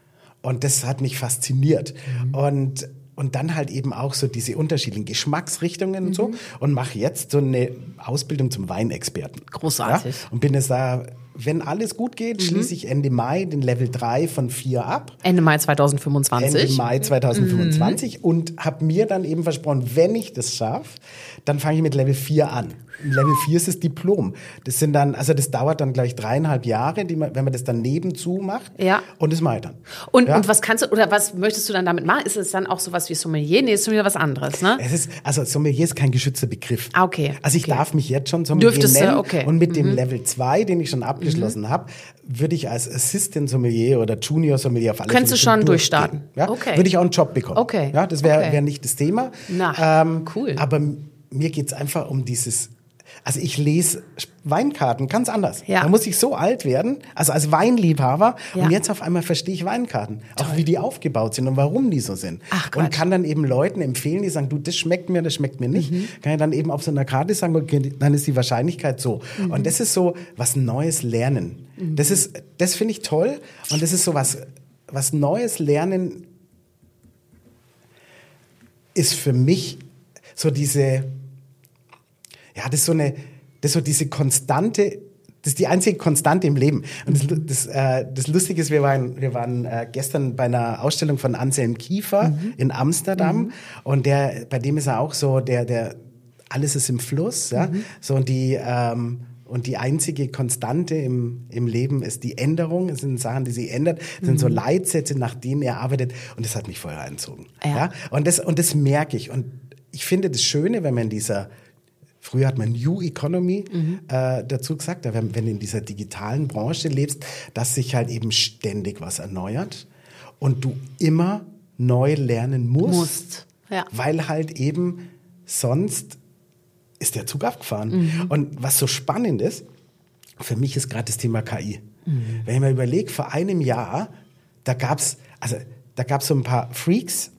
Und das hat mich fasziniert. Mhm. Und Und dann halt eben auch so diese unterschiedlichen Geschmacksrichtungen mhm. und so. Und mache jetzt so eine Ausbildung zum Weinexperten. Großartig. Ja? Und bin jetzt da, wenn alles gut geht, mhm. schließe ich Ende Mai den Level drei von vier ab. Ende Mai zweitausendfünfundzwanzig. Ende Mai zweitausendfünfundzwanzig. Mhm. Und habe mir dann eben versprochen, wenn ich das schaffe, dann fange ich mit Level vier an. Level vier ist das Diplom. Das sind dann, also das dauert dann gleich dreieinhalb Jahre, die man, wenn man das dann nebenzu macht. Ja. Und das mache ich dann. Und, ja? und was kannst du, oder was möchtest du dann damit machen? Ist es dann auch sowas wie Sommelier? Nee, ist schon wieder was anderes, ne? Es ist, also Sommelier ist kein geschützter Begriff. Ah, okay. Also ich okay. darf mich jetzt schon Sommelier Dürftest nennen. Du, okay. Und mit mhm. dem Level zwei, den ich schon abgeschlossen mhm. habe, würde ich als Assistant Sommelier oder Junior Sommelier auf alle Fälle Könntest du schon durchstarten? Ja? Okay. Würde ich auch einen Job bekommen. Okay. Ja, das wäre okay. wär nicht das Thema. Na, ähm, cool. Aber mir geht's einfach um dieses... Also ich lese Weinkarten ganz anders. Ja. Da muss ich so alt werden, also als Weinliebhaber. Ja. Und jetzt auf einmal verstehe ich Weinkarten. Toll. Auch wie die aufgebaut sind und warum die so sind. Ach, und kann dann eben Leuten empfehlen, die sagen, du, das schmeckt mir, das schmeckt mir nicht. Mhm. Kann ich dann eben auf so einer Karte sagen, okay, dann ist die Wahrscheinlichkeit so. Mhm. Und das ist so was Neues lernen. Mhm. Das ist, das finde ich toll. Und das ist so was, was Neues lernen ist für mich so diese... Ja, das ist so eine, das ist so diese Konstante, das ist die einzige Konstante im Leben. Und das, das, äh, das Lustige ist, wir waren, wir waren äh, gestern bei einer Ausstellung von Anselm Kiefer mhm. in Amsterdam mhm. und der, bei dem ist er auch so, der, der, alles ist im Fluss, ja, mhm. so und die, ähm, und die einzige Konstante im, im Leben ist die Änderung. Es sind Sachen, die sich ändern. Es sind mhm. so Leitsätze, nach denen er arbeitet. Und das hat mich voll reingezogen. Ja. Ja? Und das, und das merke ich. Und ich finde das Schöne, wenn man in dieser Früher hat man New Economy mhm. äh, dazu gesagt, wenn, wenn du in dieser digitalen Branche lebst, dass sich halt eben ständig was erneuert und du immer neu lernen musst, musst. Ja. Weil halt eben sonst ist der Zug abgefahren. Mhm. Und was so spannend ist, für mich ist gerade das Thema K I. Mhm. Wenn ich mir überlege, vor einem Jahr, da gab's, also da gab's so ein paar Freaks,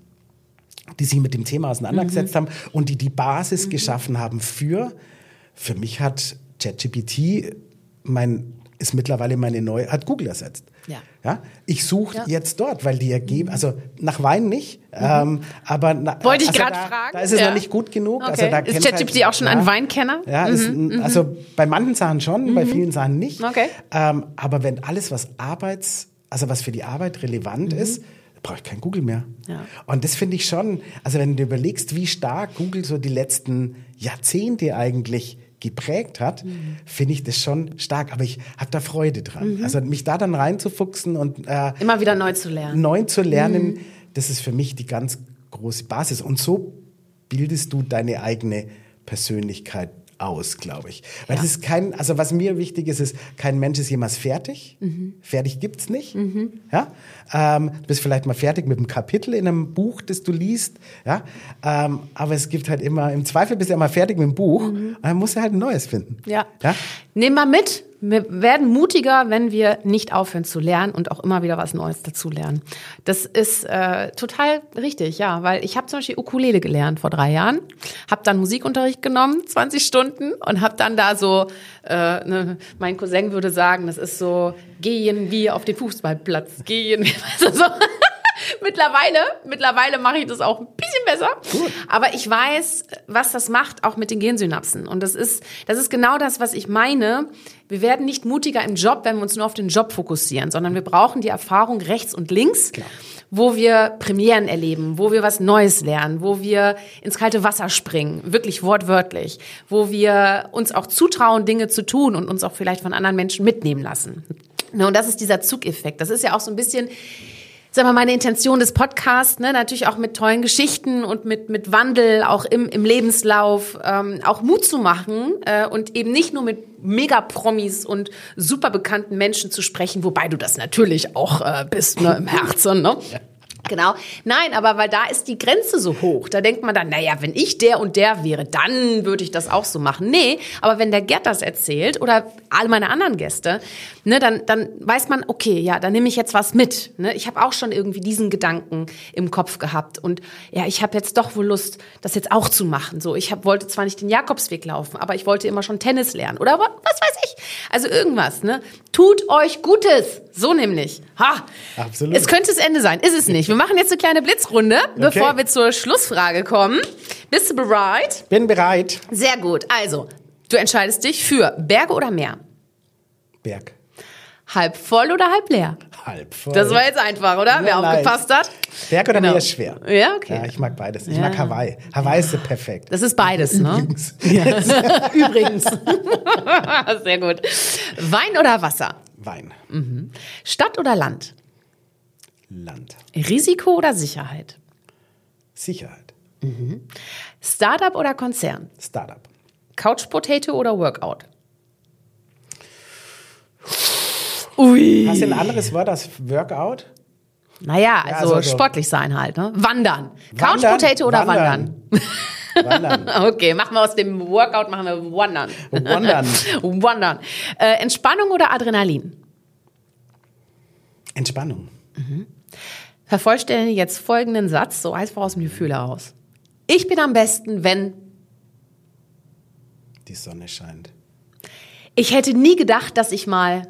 die sich mit dem Thema auseinandergesetzt mhm. haben und die die Basis mhm. geschaffen haben für, für mich hat ChatGPT mein, ist mittlerweile meine neue, hat Google ersetzt. Ja. Ja? Ich suche ja. jetzt dort, weil die ergeben, also nach Wein nicht, mhm. ähm, aber na, wollte ich also gerade da, fragen. da ist es ja. noch nicht gut genug. Okay. Also da ist ChatGPT halt, auch schon ja, ein Weinkenner? Ja, mhm. ist, mhm. also bei manchen Sachen schon, mhm. bei vielen Sachen nicht. Okay. Ähm, aber wenn alles, was Arbeits, also was für die Arbeit relevant mhm. ist, brauche ich kein Google mehr. Ja. Und das finde ich schon, also wenn du überlegst, wie stark Google so die letzten Jahrzehnte eigentlich geprägt hat, mhm. finde ich das schon stark. Aber ich habe da Freude dran. Mhm. Also mich da dann reinzufuchsen und äh, immer wieder neu zu lernen. Neu zu lernen, mhm. das ist für mich die ganz große Basis. Und so bildest du deine eigene Persönlichkeit aus, glaube ich. Weil ja. das ist kein, also was mir wichtig ist, ist, kein Mensch ist jemals fertig. Mhm. Fertig gibt's nicht. Mhm. Ja? Ähm, du bist vielleicht mal fertig mit einem Kapitel in einem Buch, das du liest. Ja? Ähm, aber es gibt halt immer, im Zweifel bist du ja mal fertig mit dem Buch mhm. und dann musst du halt ein neues finden. Ja. Ja? Nehmen wir mit. Wir werden mutiger, wenn wir nicht aufhören zu lernen und auch immer wieder was Neues dazu lernen. Das ist äh, total richtig, ja, weil ich habe zum Beispiel Ukulele gelernt vor drei Jahren, habe dann Musikunterricht genommen, zwanzig Stunden und habe dann da so, äh, ne, mein Cousin würde sagen, das ist so, gehen wie auf den Fußballplatz, gehen wie, also so. Mittlerweile, mittlerweile mache ich das auch ein bisschen besser. Gut. Aber ich weiß, was das macht, auch mit den Gehirnsynapsen. Und das ist, das ist genau das, was ich meine. Wir werden nicht mutiger im Job, wenn wir uns nur auf den Job fokussieren, sondern wir brauchen die Erfahrung rechts und links, klar, wo wir Premieren erleben, wo wir was Neues lernen, wo wir ins kalte Wasser springen, wirklich wortwörtlich, wo wir uns auch zutrauen, Dinge zu tun und uns auch vielleicht von anderen Menschen mitnehmen lassen. Und das ist dieser Zugeffekt. Das ist ja auch so ein bisschen, sag mal, meine Intention des Podcasts, ne, natürlich auch mit tollen Geschichten und mit mit Wandel, auch im im Lebenslauf, ähm, auch Mut zu machen äh, und eben nicht nur mit Mega-Promis und super bekannten Menschen zu sprechen, wobei du das natürlich auch äh, bist, ne, im Herzen, ne? Ja. Genau. Nein, aber weil da ist die Grenze so hoch. Da denkt man dann, naja, wenn ich der und der wäre, dann würde ich das auch so machen. Nee, aber wenn der Gerd das erzählt oder all meine anderen Gäste, ne, dann, dann weiß man, okay, ja, dann nehme ich jetzt was mit. Ne? Ich habe auch schon irgendwie diesen Gedanken im Kopf gehabt. Und ja, ich habe jetzt doch wohl Lust, das jetzt auch zu machen. So, ich hab, wollte zwar nicht den Jakobsweg laufen, aber ich wollte immer schon Tennis lernen. Oder was weiß ich. Also irgendwas, ne? Tut euch Gutes. So nämlich. Ha! Absolut. Es könnte das Ende sein. Ist es nicht. Wir machen jetzt eine kleine Blitzrunde, okay, bevor wir zur Schlussfrage kommen. Bist du bereit? Bin bereit. Sehr gut. Also, du entscheidest dich für Berge oder Meer? Berg. Halb voll oder halb leer? Halb voll. Das war jetzt einfach, oder? Wer Nein. aufgepasst hat. Berg oder Genau. Meer ist schwer. Ja, okay. Ja, ich mag beides. Ich Ja. mag Hawaii. Hawaii ist perfekt. Das ist beides, ne? Übrigens. Ja. Übrigens. Sehr gut. Wein oder Wasser? Wein. Mhm. Stadt oder Land? Land. Risiko oder Sicherheit? Sicherheit. Mhm. Startup oder Konzern? Startup. Couch Potato oder Workout? Ui. Hast du ein anderes Wort als Workout? Naja, also, also, also sportlich sein halt, ne? Wandern. Couch Wandern? Potato oder Wandern? Wandern. Okay, machen wir aus dem Workout, machen wir Wandern. Wandern. Wandern. Äh, Entspannung oder Adrenalin? Entspannung. Mhm. Vervollständige jetzt folgenden Satz, so einfach aus dem Gefühl heraus. Ich bin am besten, wenn die Sonne scheint. Ich hätte nie gedacht, dass ich mal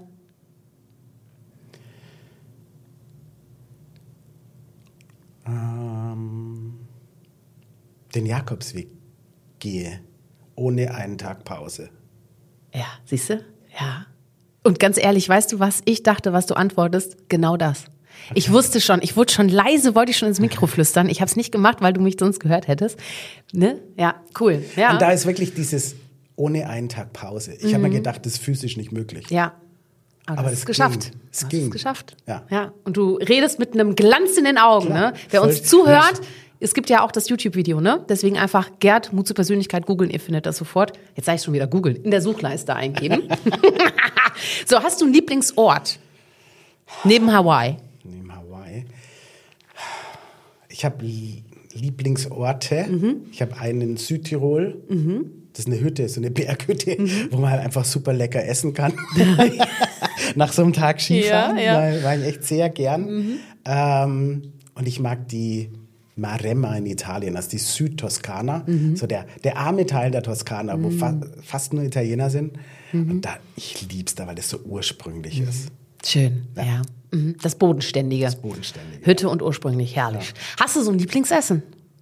ähm, den Jakobsweg gehe, ohne einen Tag Pause. Ja, siehst du? Ja. Und ganz ehrlich, weißt du was? Ich dachte, was du antwortest, genau das. Okay. Ich wusste schon, ich wurde schon leise, wollte ich schon ins Mikro flüstern. Ich habe es nicht gemacht, weil du mich sonst gehört hättest. Ne? Ja, cool. Ja. Und da ist wirklich dieses ohne einen Tag Pause. Ich mhm. habe mir gedacht, das ist physisch nicht möglich. Ja. Aber, Aber das ist das geschafft. Ging. Das das ging. ist geschafft. Ja. Ja. Und du redest mit einem Glanz in den Augen. Klar. Ne? Wer Voll uns zuhört, es gibt ja auch das YouTube-Video, ne? Deswegen einfach Gerd, Mut zur Persönlichkeit googeln, ihr findet das sofort. Jetzt sage ich schon wieder googeln, in der Suchleiste eingeben. So, hast du einen Lieblingsort? Neben Hawaii? Neben Hawaii? Ich habe Lieblingsorte. Mhm. Ich habe einen in Südtirol. Mhm. Das ist eine Hütte, so eine Berghütte, mhm. wo man halt einfach super lecker essen kann. Nach so einem Tag Skifahren. Ja, ja. War ich echt sehr gern. Mhm. Ähm, und ich mag die Maremma in Italien, also die Südtoskana. Mhm. So der, der arme Teil der Toskana, mhm. wo fa- fast nur Italiener sind. Mhm. Und da, ich lieb's da, weil das so ursprünglich mhm. ist. Schön, ja. ja. Mhm. Das Bodenständige. Das Bodenständige. Hütte und ursprünglich, herrlich. Ja. Hast du so ein Lieblingsessen?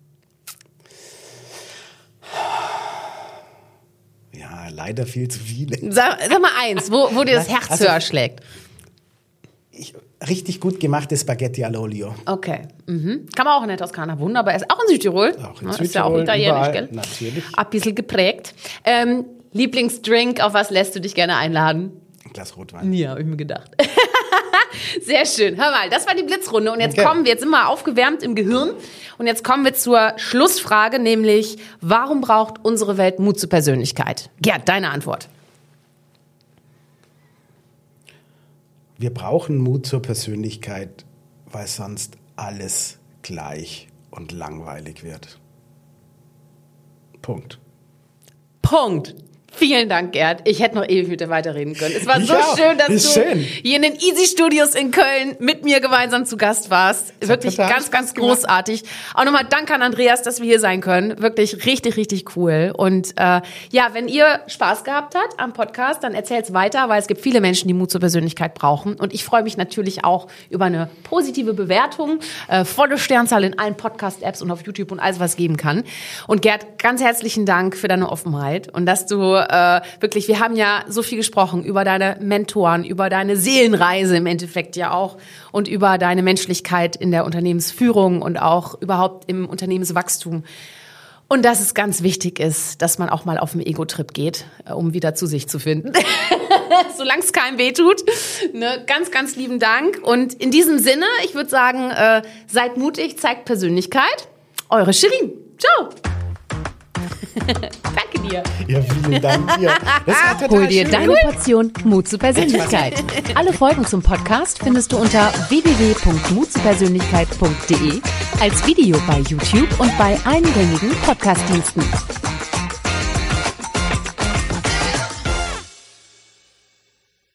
Ja, leider viel zu viele. Sag, sag mal eins, wo, wo dir das Herz also, höher schlägt. Ich, richtig gut gemachte Spaghetti all'olio. Okay. Mhm. Kann man auch in der Toskana wunderbar essen. Auch in Südtirol. Auch in ja, Südtirol. Ist ja auch italienisch, überall, gell? Natürlich. Ein bisschen geprägt. Ähm, Lieblingsdrink, auf was lässt du dich gerne einladen? Ein Glas Rotwein. Ja, hab ich mir gedacht. Sehr schön. Hör mal, das war die Blitzrunde. Und jetzt okay. kommen wir, jetzt sind wir aufgewärmt im Gehirn. Und jetzt kommen wir zur Schlussfrage, nämlich, warum braucht unsere Welt Mut zur Persönlichkeit? Gerd, deine Antwort. Wir brauchen Mut zur Persönlichkeit, weil sonst alles gleich und langweilig wird. Punkt. Punkt. Vielen Dank, Gerd. Ich hätte noch ewig mit dir weiterreden können. Es war so ja, schön, dass du schön. hier in den Easy Studios in Köln mit mir gemeinsam zu Gast warst. Das wirklich ganz, ganz großartig. Auch nochmal Dank an Andreas, dass wir hier sein können. Wirklich richtig, richtig cool. Und äh, ja, wenn ihr Spaß gehabt habt am Podcast, dann erzählt's weiter, weil es gibt viele Menschen, die Mut zur Persönlichkeit brauchen. Und ich freue mich natürlich auch über eine positive Bewertung, äh, volle Sternzahl in allen Podcast-Apps und auf YouTube und alles, was es geben kann. Und Gerd, ganz herzlichen Dank für deine Offenheit und dass du Äh, wirklich, wir haben ja so viel gesprochen über deine Mentoren, über deine Seelenreise im Endeffekt ja auch und über deine Menschlichkeit in der Unternehmensführung und auch überhaupt im Unternehmenswachstum. Und dass es ganz wichtig ist, dass man auch mal auf den Ego-Trip geht, um wieder zu sich zu finden. Solange es keinem weh tut. Ne? Ganz, ganz lieben Dank. Und in diesem Sinne, ich würde sagen, äh, seid mutig, zeigt Persönlichkeit. Eure Shirin. Ciao. Danke dir. Ja, vielen Dank dir. Das war total Hol dir schön. deine Portion Mut zur Persönlichkeit. Alle Folgen zum Podcast findest du unter w w w punkt mut zur persönlichkeit punkt d e, als Video bei YouTube und bei allen gängigen Podcast-Diensten.